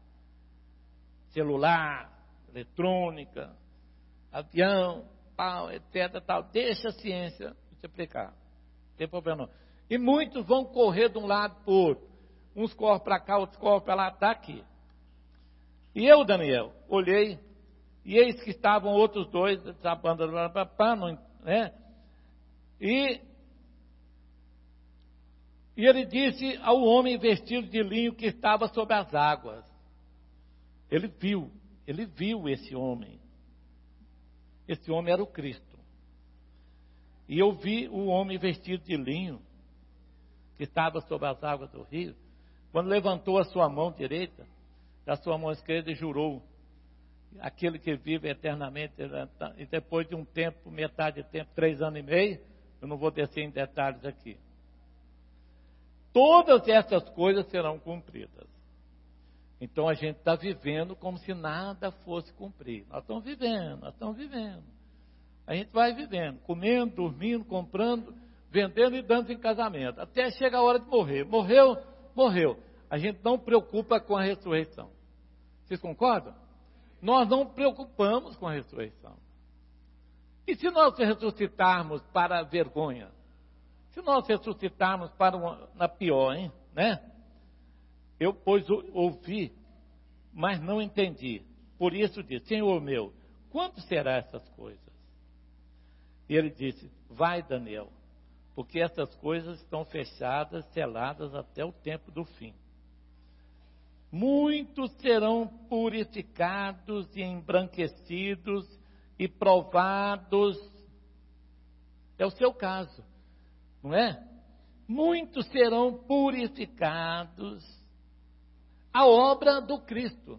Celular, eletrônica, avião, pau, etc. Tal. Deixa a ciência multiplicar. Não tem problema não. E muitos vão correr de um lado para o outro. Uns correm para cá, outros correm para lá, está aqui. E eu, Daniel, olhei, e eis que estavam outros dois, banda, né? E, e ele disse ao homem vestido de linho que estava sobre as águas. Ele viu, ele viu esse homem. Esse homem era o Cristo. E eu vi o homem vestido de linho, que estava sobre as águas do rio, quando levantou a sua mão direita, da sua mão esquerda e jurou, aquele que vive eternamente, e depois de um tempo, metade de tempo, três anos e meio, eu não vou descer em detalhes aqui. Todas essas coisas serão cumpridas. Então a gente está vivendo como se nada fosse cumprir. Nós estamos vivendo, nós estamos vivendo. A gente vai vivendo, comendo, dormindo, comprando, vendendo e dando em casamento. Até chega a hora de morrer. Morreu, morreu. A gente não preocupa com a ressurreição. Vocês concordam? Nós não preocupamos com a ressurreição. E se nós ressuscitarmos para a vergonha? Se nós ressuscitarmos para uma, na pior, hein? Né? Eu, pois, ouvi, mas não entendi. Por isso disse, Senhor meu, quanto será essas coisas? E ele disse, vai, Daniel, porque essas coisas estão fechadas, seladas até o tempo do fim. Muitos serão purificados e embranquecidos, e provados. É o seu caso, não é? Muitos serão purificados. A obra do Cristo.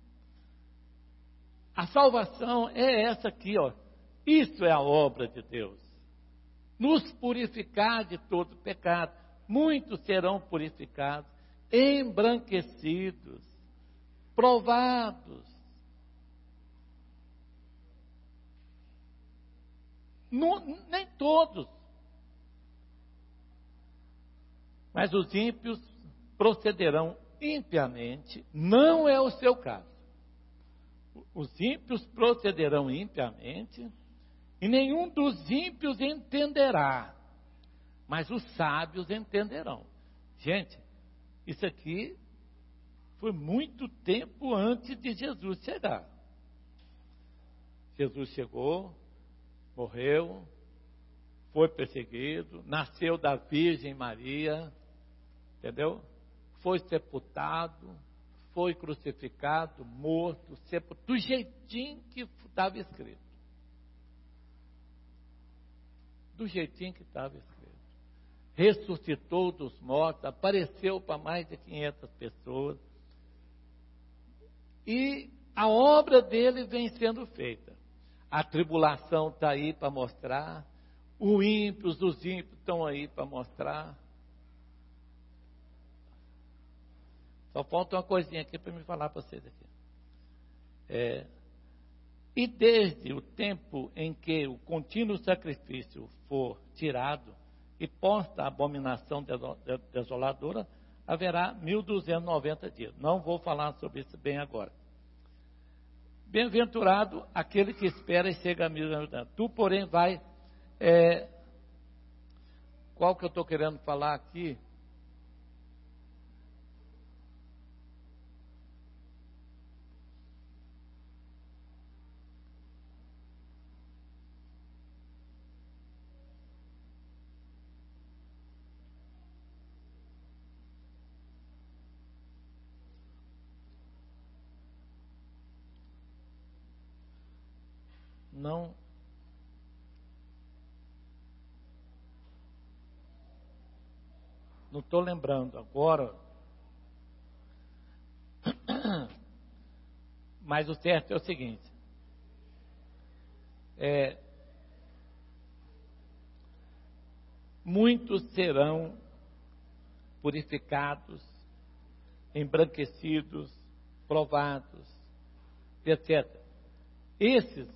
A salvação é essa aqui, ó. Isso é a obra de Deus. Nos purificar de todo pecado. Muitos serão purificados, embranquecidos, provados. Não, nem todos. Mas os ímpios procederão impiamente, não é o seu caso. Os ímpios procederão impiamente, e nenhum dos ímpios entenderá, mas os sábios entenderão. Gente, isso aqui foi muito tempo antes de Jesus chegar. Jesus chegou, morreu, foi perseguido, nasceu da Virgem Maria, entendeu? Foi sepultado, foi crucificado, morto, sepultado, do jeitinho que estava escrito. Do jeitinho que estava escrito. Ressuscitou dos mortos, apareceu para mais de quinhentas pessoas. E a obra dele vem sendo feita. A tribulação está aí para mostrar, os ímpios, os ímpios estão aí para mostrar. Só falta uma coisinha aqui para me falar para vocês aqui. É, e desde o tempo em que o contínuo sacrifício for tirado e posta a abominação desoladora, haverá mil duzentos e noventa dias. Não vou falar sobre isso bem agora. Bem-aventurado aquele que espera e chega a mil duzentos e noventa. Tu, porém, vai... É, qual que eu estou querendo falar aqui? Não... Não estou lembrando agora, mas o certo é o seguinte, é, muitos serão purificados, embranquecidos, provados, etcétera. Esses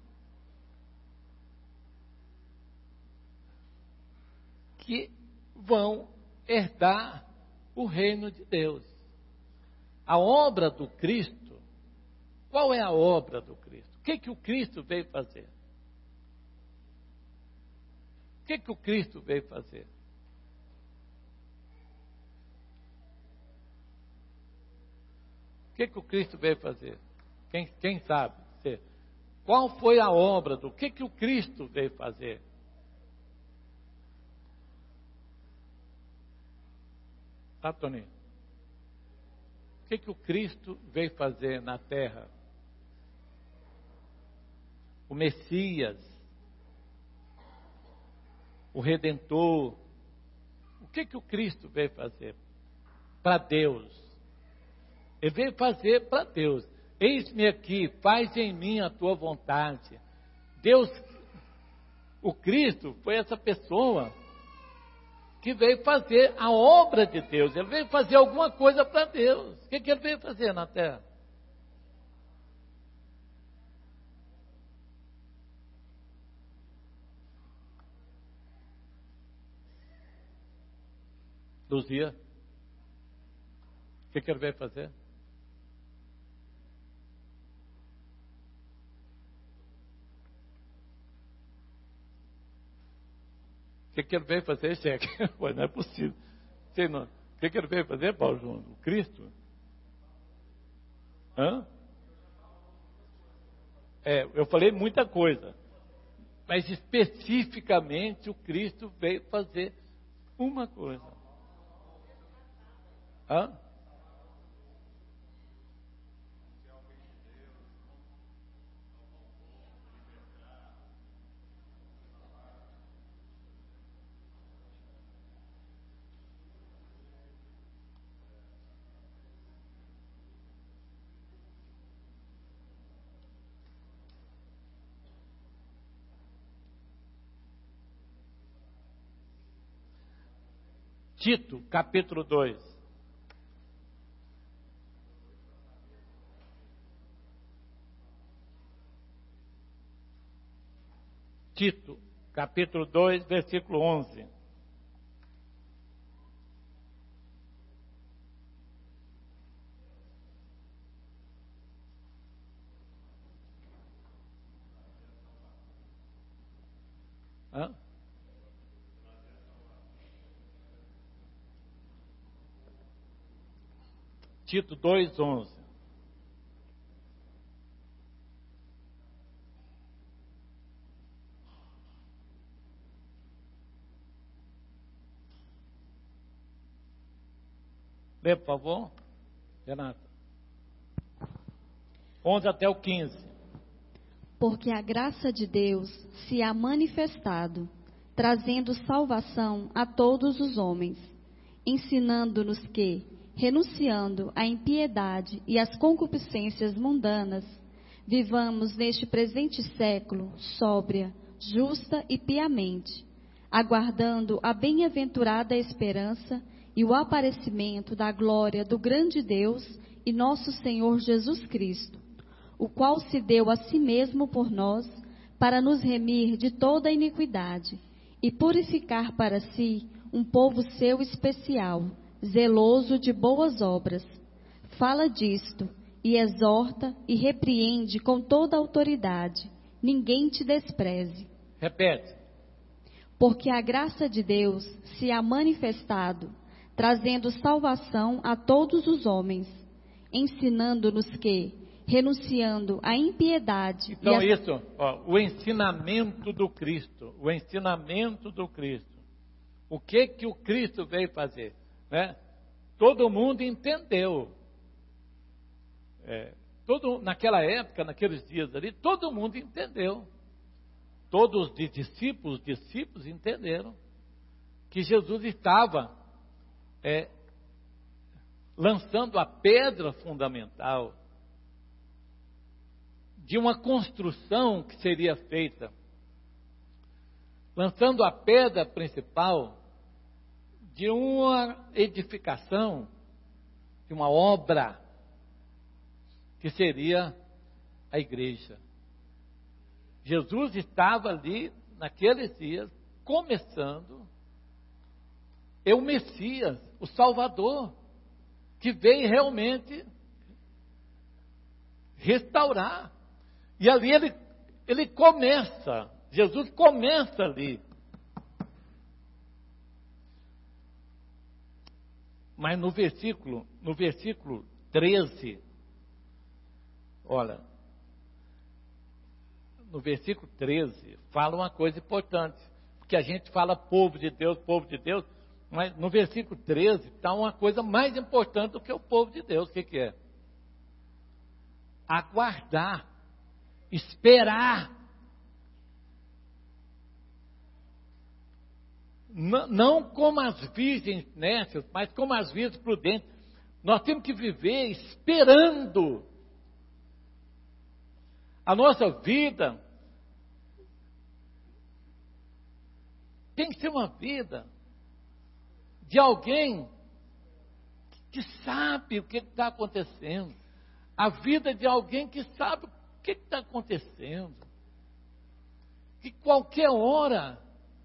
que vão herdar o reino de Deus. A obra do Cristo, qual é a obra do Cristo? O que que o Cristo veio fazer? O que que o Cristo veio fazer? O que que o Cristo veio fazer? Quem, quem sabe? Qual foi a obra do que que o Cristo veio fazer? Tá, Toninho? O que que o Cristo veio fazer na terra? O Messias, o Redentor. O que que o Cristo veio fazer? Para Deus. Ele veio fazer para Deus. Eis-me aqui, faz em mim a tua vontade. Deus, o Cristo foi essa pessoa que veio fazer a obra de Deus. Ele veio fazer alguma coisa para Deus. O que que ele veio fazer na terra? Luzia, o que que ele veio fazer? O que que ele veio fazer, chefe? Pois não é possível. Sei não. O que que ele veio fazer, Paulo Júnior? O Cristo? Hã? É, eu falei muita coisa. Mas especificamente o Cristo veio fazer uma coisa. Hã? Tito, capítulo dois. Tito, capítulo dois, versículo onze. Hã? Tito dois, onze. Lê, por favor, Renata. onze até o quinze. Porque a graça de Deus se há manifestado, trazendo salvação a todos os homens, ensinando-nos que, renunciando à impiedade e às concupiscências mundanas, vivamos neste presente século sóbria, justa e piamente, aguardando a bem-aventurada esperança e o aparecimento da glória do grande Deus e nosso Senhor Jesus Cristo, o qual se deu a si mesmo por nós, para nos remir de toda a iniquidade e purificar para si um povo seu especial, zeloso de boas obras. Fala disto, e exorta e repreende com toda a autoridade. Ninguém te despreze. Repete. Porque a graça de Deus se há manifestado, trazendo salvação a todos os homens, ensinando-nos que, renunciando à impiedade... Então e a... isso, ó, o ensinamento do Cristo, o ensinamento do Cristo. O que que o Cristo veio fazer? Né? Todo mundo entendeu. É, todo, naquela época, naqueles dias ali, todo mundo entendeu. Todos os discípulos, discípulos entenderam que Jesus estava é, lançando a pedra fundamental de uma construção que seria feita, lançando a pedra principal de uma edificação, de uma obra, que seria a igreja. Jesus estava ali, naqueles dias, começando, é o Messias, o Salvador, que veio realmente restaurar. E ali ele, ele começa, Jesus começa ali. Mas no versículo, no versículo treze, olha, no versículo treze, fala uma coisa importante, porque a gente fala povo de Deus, povo de Deus, mas no versículo treze está uma coisa mais importante do que o povo de Deus. O que, que é? Aguardar, esperar. Não, não como as virgens nécias, mas como as virgens prudentes. Nós temos que viver esperando. A nossa vida tem que ser uma vida de alguém que sabe o que está acontecendo. A vida de alguém que sabe o que está acontecendo. Que qualquer hora,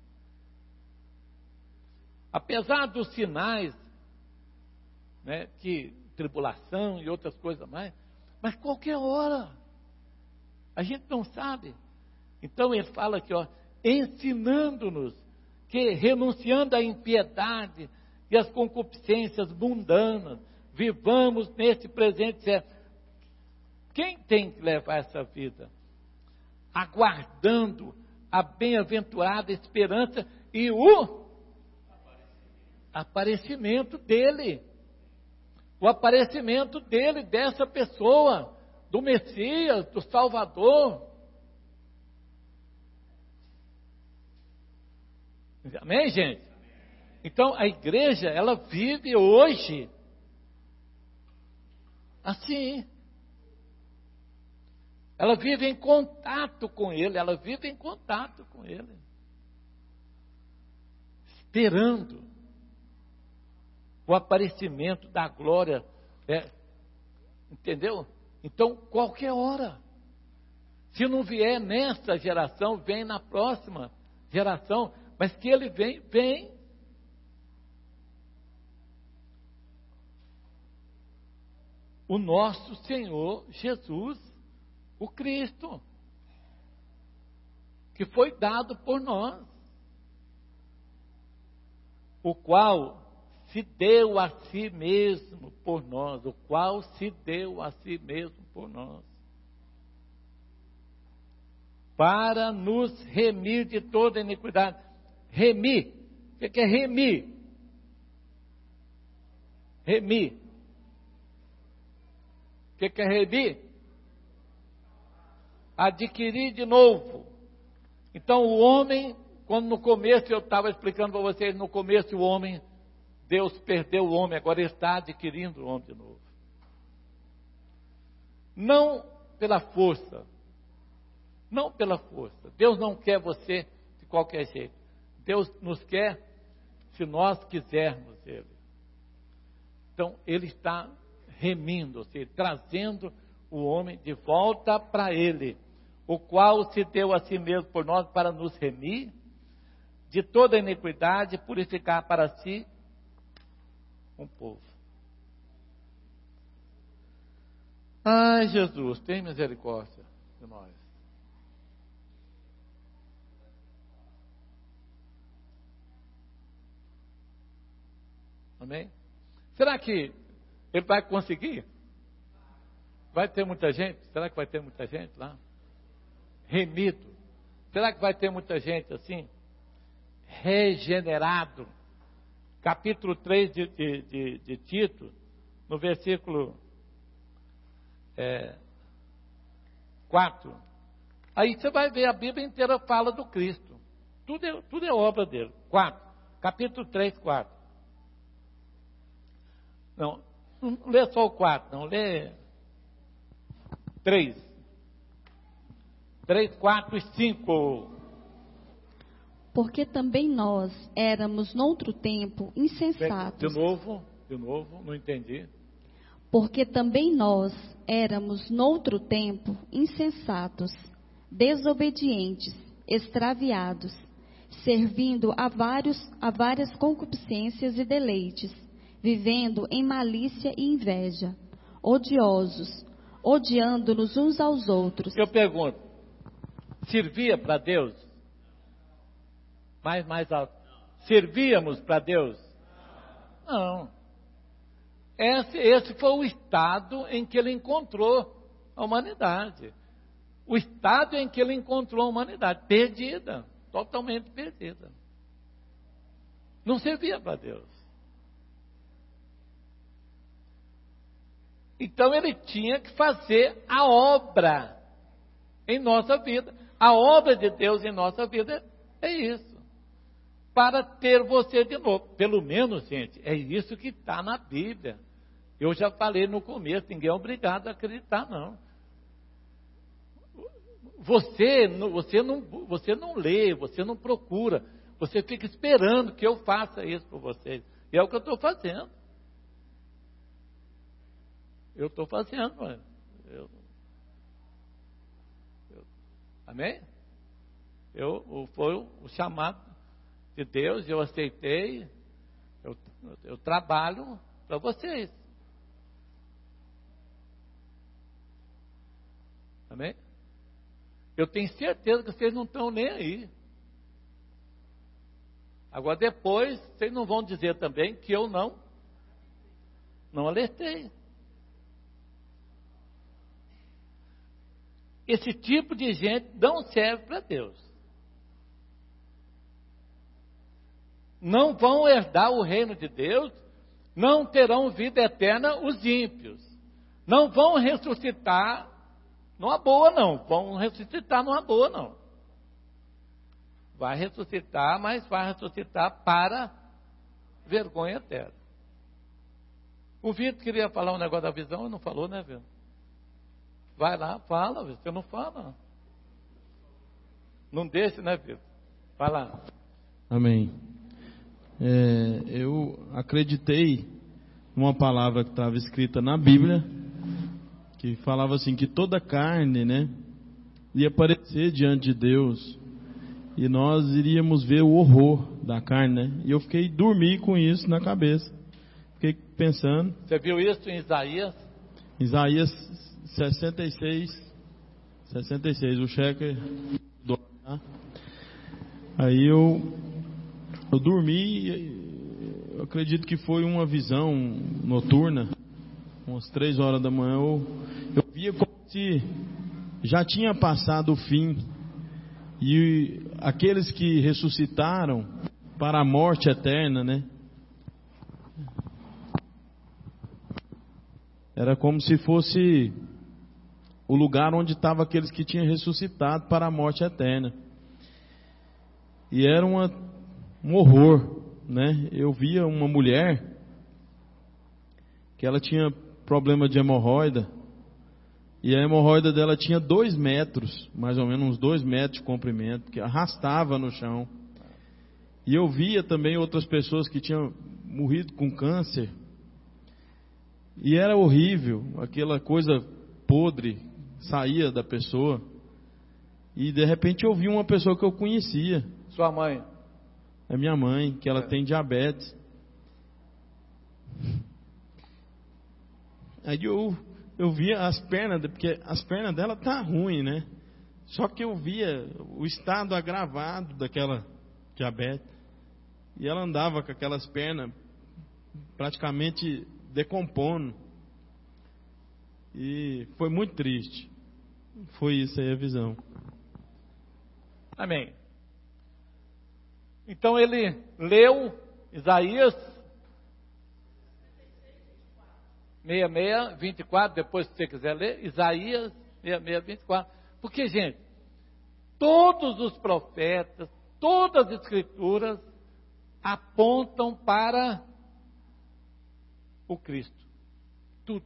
apesar dos sinais, né, que tribulação e outras coisas mais, mas qualquer hora, a gente não sabe. Então ele fala aqui, ó, ensinando-nos que, renunciando à impiedade e às concupiscências mundanas, vivamos neste presente século. Quem tem que levar essa vida? Aguardando a bem-aventurada esperança e o aparecimento dele. O aparecimento dele, dessa pessoa, do Messias, do Salvador. Amém, gente? Então, a igreja, ela vive hoje assim. Ela vive em contato com Ele, ela vive em contato com Ele. Esperando. o aparecimento da glória, é, entendeu? Então, qualquer hora. Se não vier nessa geração, vem na próxima geração. Mas que ele vem, vem. O nosso Senhor Jesus, o Cristo, que foi dado por nós, o qual se deu a si mesmo por nós, o qual se deu a si mesmo por nós, para nos remir de toda iniquidade. Remir, o que é remir? Remir. O que é remir? Adquirir de novo. Então o homem, quando no começo eu estava explicando para vocês, no começo o homem, Deus perdeu o homem, agora ele está adquirindo o homem de novo. Não pela força, não pela força. Deus não quer você de qualquer jeito. Deus nos quer se nós quisermos Ele. Então Ele está remindo, ou seja, trazendo o homem de volta para Ele, o qual se deu a si mesmo por nós para nos remir de toda iniquidade, purificar para si um povo. Ai, Jesus, tem misericórdia de nós. Amém? Será que ele vai conseguir? Vai ter muita gente? Será que vai ter muita gente lá? Remido. Será que vai ter muita gente assim? Regenerado. Capítulo três de, de, de, de Tito, no versículo é, quatro. Aí você vai ver, a Bíblia inteira fala do Cristo. Tudo é, tudo é obra dele. quatro. Capítulo três, quatro. Não, não lê só o quatro, não, lê três. três, quatro e cinco. Porque também nós éramos noutro tempo insensatos. De novo, de novo, não entendi. Porque também nós éramos noutro tempo insensatos, desobedientes, extraviados, servindo a, vários, a várias concupiscências e deleites, vivendo em malícia e inveja, odiosos, odiando-nos uns aos outros. Eu pergunto, servia para Deus? Mais, mais alto. Servíamos para Deus? Não. Esse, esse foi o estado em que ele encontrou a humanidade. O estado em que ele encontrou a humanidade. Perdida. Totalmente perdida. Não servia para Deus. Então ele tinha que fazer a obra em nossa vida. A obra de Deus em nossa vida é isso. Para ter você de novo. Pelo menos, gente, é isso que está na Bíblia. Eu já falei no começo, ninguém é obrigado a acreditar, não. Você, você, não, você não lê, você não procura. Você fica esperando que eu faça isso por vocês. E é o que eu estou fazendo. Eu estou fazendo, mano. Eu, eu, amém? Eu, foi o chamado de Deus, eu aceitei, eu, eu trabalho para vocês. Amém? Eu tenho certeza que vocês não estão nem aí. Agora depois, vocês não vão dizer também que eu não, não alertei. Esse tipo de gente não serve para Deus. Não vão herdar o reino de Deus, não terão vida eterna os ímpios. Não vão ressuscitar numa boa, não. Vão ressuscitar numa boa, não. Vai ressuscitar, mas vai ressuscitar para vergonha eterna. O Vitor queria falar um negócio da visão e não falou, né, Vitor? Vai lá, fala, Vitor. Você não fala. Não deixe, né, Vitor? Vai lá. Amém. É, eu acreditei numa palavra que estava escrita na Bíblia, que falava assim, que toda carne, né, ia aparecer diante de Deus, e nós iríamos ver o horror da carne, né? E eu fiquei, dormi com isso na cabeça. Fiquei pensando. Você viu isso em Isaías? Isaías sessenta e seis, sessenta e seis, o cheque do... Aí eu, eu dormi, eu acredito que foi uma visão noturna, umas três horas da manhã, eu, eu via como se já tinha passado o fim, e aqueles que ressuscitaram para a morte eterna, né? Era como se fosse o lugar onde estavam aqueles que tinham ressuscitado para a morte eterna. E era uma, um horror, né? Eu via uma mulher que ela tinha problema de hemorroida, e a hemorroida dela tinha dois metros, mais ou menos uns dois metros de comprimento, que arrastava no chão. E eu via também outras pessoas que tinham morrido com câncer, e era horrível, aquela coisa podre saía da pessoa, e de repente eu vi uma pessoa que eu conhecia. Sua mãe? É minha mãe, que ela é. tem diabetes. Aí eu, eu via as pernas, porque as pernas dela tá ruim, né? Só que eu via o estado agravado daquela diabetes. E ela andava com aquelas pernas praticamente decompondo. E foi muito triste. Foi isso aí a visão. Amém. Então ele leu Isaías sessenta e seis, vinte e quatro, depois se você quiser ler, Isaías sessenta e seis, vinte e quatro. Porque, gente, todos os profetas, todas as escrituras apontam para o Cristo. Tudo.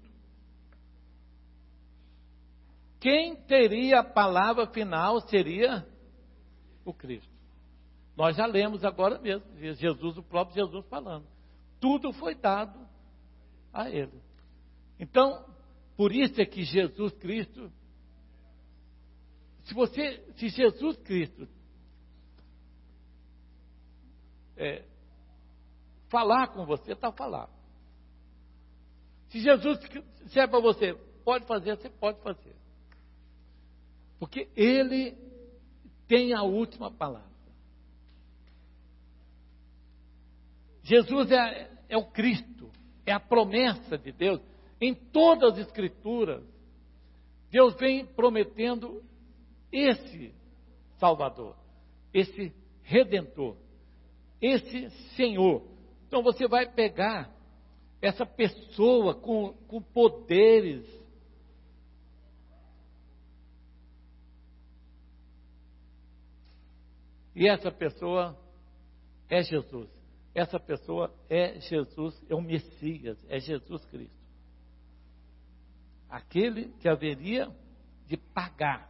Quem teria a palavra final seria o Cristo. Nós já lemos agora mesmo, Jesus, o próprio Jesus falando. Tudo foi dado a Ele. Então, por isso é que Jesus Cristo, se você, se Jesus Cristo é, falar com você, está falando. Se Jesus disser para você, pode fazer, você pode fazer. Porque Ele tem a última palavra. Jesus é, é o Cristo, é a promessa de Deus. Em todas as escrituras, Deus vem prometendo esse Salvador, esse Redentor, esse Senhor. Então você vai pegar essa pessoa com, com poderes, e essa pessoa é Jesus. Essa pessoa é Jesus, é o Messias, é Jesus Cristo. Aquele que haveria de pagar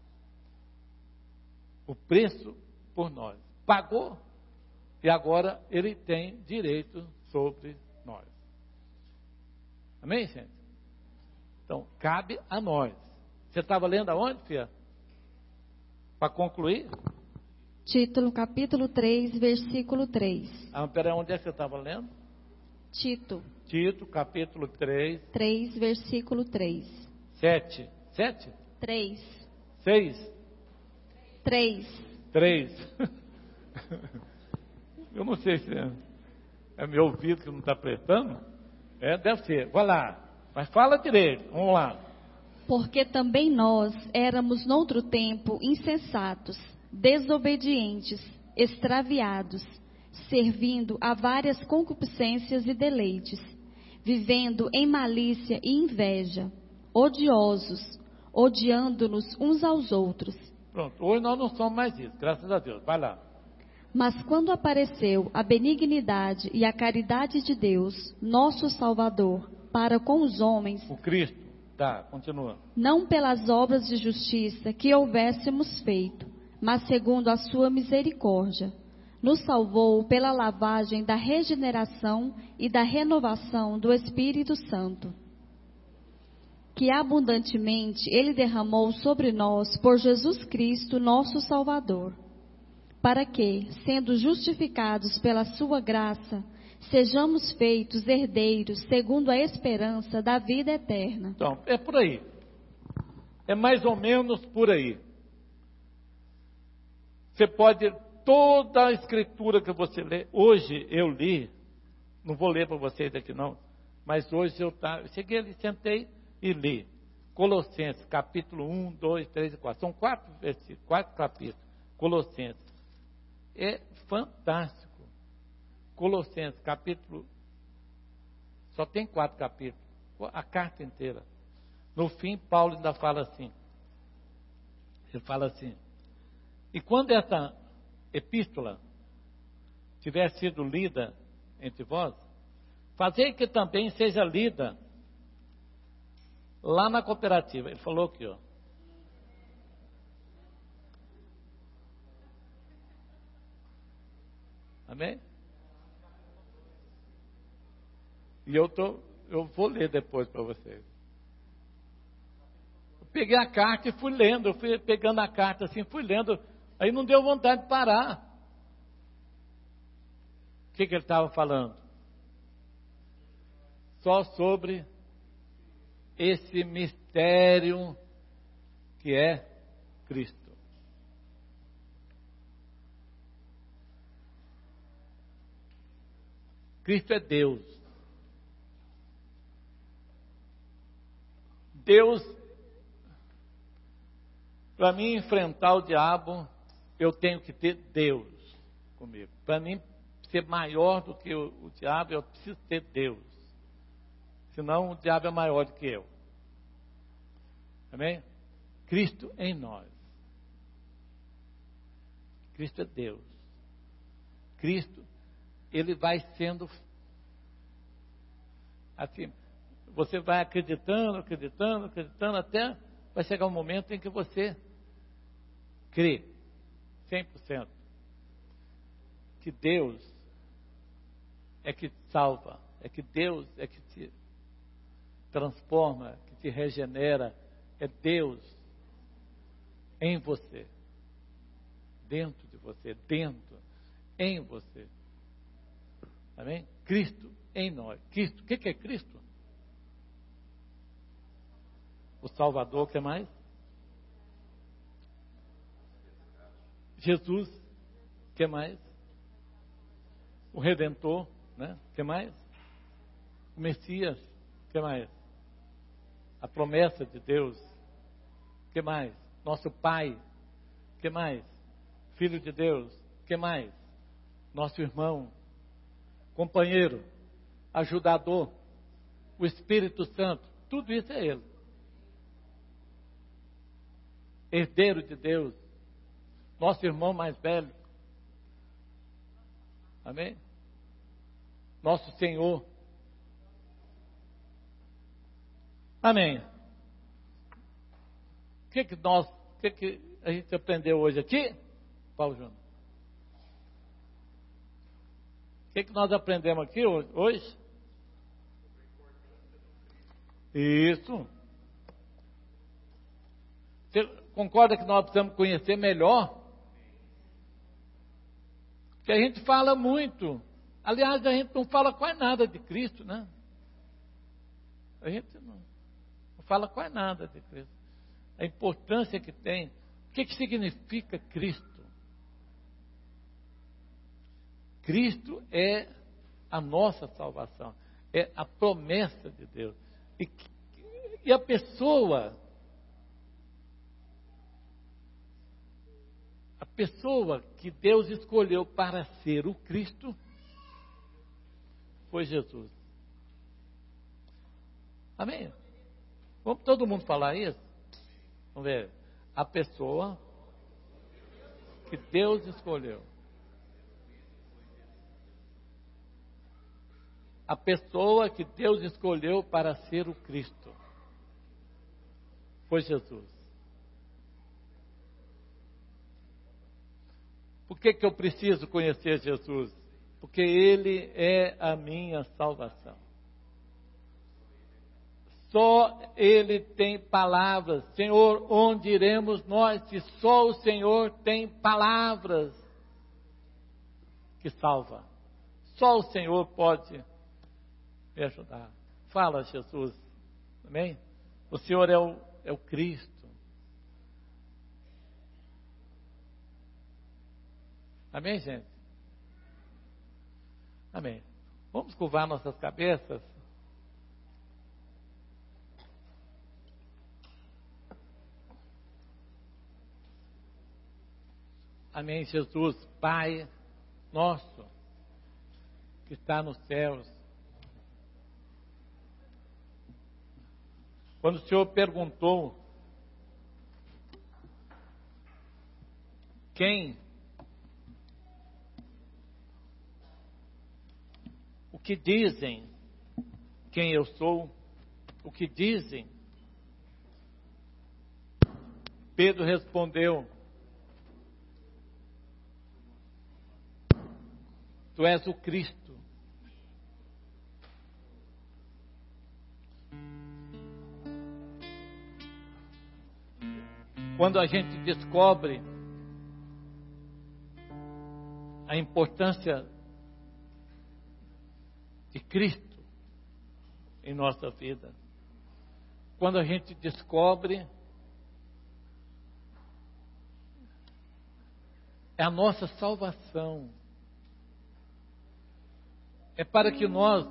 o preço por nós. Pagou e agora ele tem direito sobre nós. Amém, gente? Então, cabe a nós. Você estava lendo aonde, filha? Para concluir? Título, capítulo três, versículo três. Ah, peraí, onde é que você estava lendo? Tito. Tito, capítulo três. três, versículo três. sete. sete? três. seis? três. três. Eu não sei se é, é meu ouvido que não está prestando. É, deve ser. Vai lá. Mas fala direito. Vamos lá. Porque também nós éramos noutro tempo insensatos, desobedientes, extraviados, servindo a várias concupiscências e deleites, vivendo em malícia e inveja, odiosos, odiando-nos uns aos outros. Pronto, hoje nós não somos mais isso, graças a Deus. Vai lá. Mas quando apareceu a benignidade e a caridade de Deus, nosso Salvador, para com os homens, o Cristo, tá, continua. Não pelas obras de justiça que houvéssemos feito, mas segundo a sua misericórdia, nos salvou pela lavagem da regeneração e da renovação do Espírito Santo, que abundantemente Ele derramou sobre nós por Jesus Cristo, nosso Salvador, para que, sendo justificados pela sua graça, sejamos feitos herdeiros segundo a esperança da vida eterna. Então, é por aí. É mais ou menos por aí. Você pode, toda a escritura que você lê, hoje eu li, não vou ler para vocês aqui não, mas hoje eu, tá, eu cheguei ali, sentei e li. Colossenses, capítulo um, dois, três e quatro. São quatro versículos, quatro capítulos. Colossenses. É fantástico. Colossenses, capítulo, só tem quatro capítulos, a carta inteira. No fim, Paulo ainda fala assim, ele fala assim, e quando essa epístola tiver sido lida entre vós, fazei que também seja lida lá na cooperativa. Ele falou aqui, ó. Amém? E eu, tô, eu vou ler depois para vocês. Eu peguei a carta e fui lendo. Eu fui pegando a carta assim, fui lendo. Aí não deu vontade de parar. O que, que ele estava falando? Só sobre esse mistério que é Cristo. Cristo é Deus. Deus, para mim enfrentar o diabo, eu tenho que ter Deus comigo. Para mim ser maior do que o, o diabo, eu preciso ter Deus. Senão o diabo é maior do que eu. Amém? Cristo em nós. Cristo é Deus. Cristo, Ele vai sendo assim, você vai acreditando, acreditando, acreditando, até vai chegar um momento em que você crê, cem por cento, que Deus é que te salva, é que Deus é que te transforma, que te regenera, é Deus em você, dentro de você, dentro, em você. Amém? Cristo em nós. Cristo, o que, que é Cristo? O Salvador, o que mais? Jesus, o que mais? O Redentor, né? O que mais? O Messias, o que mais? A promessa de Deus, o que mais? Nosso Pai, o que mais? Filho de Deus, o que mais? Nosso irmão, companheiro, ajudador, o Espírito Santo, tudo isso é Ele. Herdeiro de Deus, nosso irmão mais velho, amém? Nosso Senhor, amém? O que que nós, o que que a gente aprendeu hoje aqui, Paulo Júnior? O que que nós aprendemos aqui hoje? Isso. Você concorda que nós precisamos conhecer melhor? Porque a gente fala muito. Aliás, a gente não fala quase nada de Cristo, né? A gente não, não fala quase nada de Cristo. A importância que tem. O que, que significa Cristo? Cristo é a nossa salvação. É a promessa de Deus. E, e a pessoa... A pessoa que Deus escolheu para ser o Cristo foi Jesus. Amém? Vamos todo mundo falar isso? Vamos ver. A pessoa que Deus escolheu. A pessoa que Deus escolheu para ser o Cristo foi Jesus. Por que que eu preciso conhecer Jesus? Porque Ele é a minha salvação. Só Ele tem palavras. Senhor, onde iremos nós se só o Senhor tem palavras que salva? Só o Senhor pode me ajudar. Fala, Jesus. Amém? O Senhor é o, é o Cristo. Amém, gente? Amém. Vamos curvar nossas cabeças. Amém, Jesus, Pai nosso, que está nos céus. Quando o Senhor perguntou quem, o que dizem quem eu sou, o que dizem, Pedro respondeu: Tu és o Cristo. Quando a gente descobre a importância de Cristo em nossa vida, quando a gente descobre é a nossa salvação, é para que nós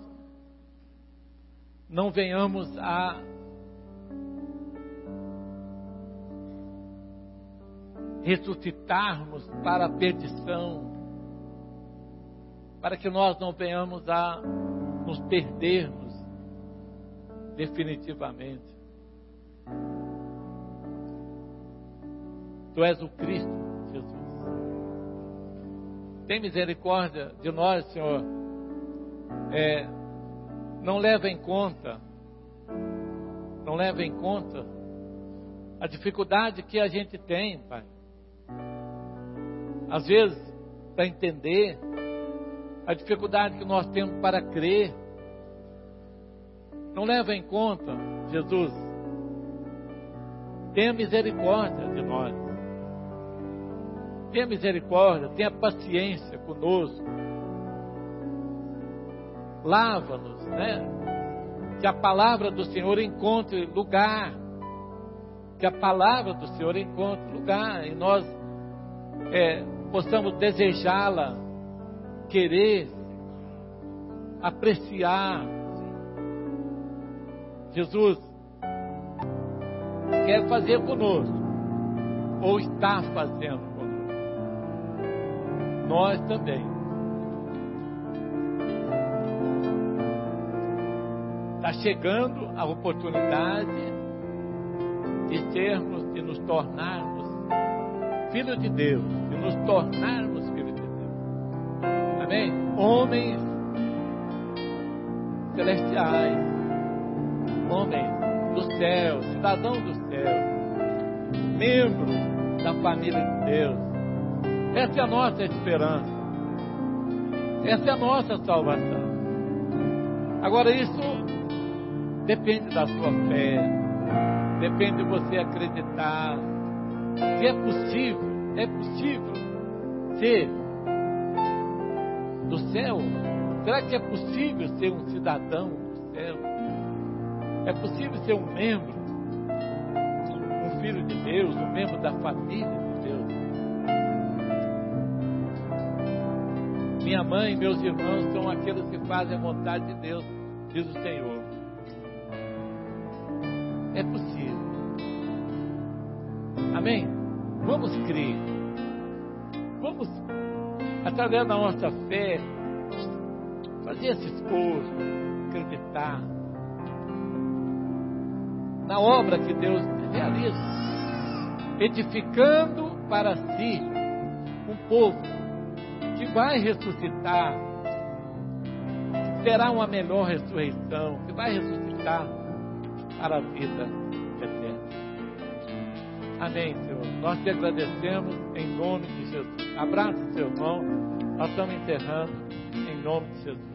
não venhamos a ressuscitarmos para a perdição, para que nós não venhamos a nos perdermos definitivamente. Tu és o Cristo, Jesus. Tem misericórdia de nós, Senhor. É, não leva em conta, não leva em conta a dificuldade que a gente tem, Pai. Às vezes, para entender, a dificuldade que nós temos para crer. Não leva em conta, Jesus. Tenha misericórdia de nós. Tenha misericórdia, tenha paciência conosco. Lava-nos, né? Que a palavra do Senhor encontre lugar. Que a palavra do Senhor encontre lugar. E nós é, possamos desejá-la, querer, apreciar. Jesus quer fazer conosco, ou está fazendo conosco. Nós também. Está chegando a oportunidade de sermos, de nos tornarmos filhos de Deus, de nos tornarmos filhos de Deus. Amém? Homens celestiais, homens do céu, cidadãos do céu, membros da família de Deus. Essa é a nossa esperança. Essa é a nossa salvação. Agora isso depende da sua fé, depende de você acreditar que é possível, é possível ser do céu. Será que é possível ser um cidadão do céu? É possível ser um membro, um filho de Deus, um membro da família de Deus? Minha mãe e meus irmãos são aqueles que fazem a vontade de Deus, diz o Senhor. É possível. Amém? Vamos crer. Vamos, através da nossa fé, fazer esse esforço, acreditar na obra que Deus realiza, edificando para si um povo que vai ressuscitar, que terá uma melhor ressurreição, que vai ressuscitar para a vida eterna. Amém, Senhor. Nós te agradecemos em nome de Jesus. Abraça seu irmão. Nós estamos encerrando em nome de Jesus.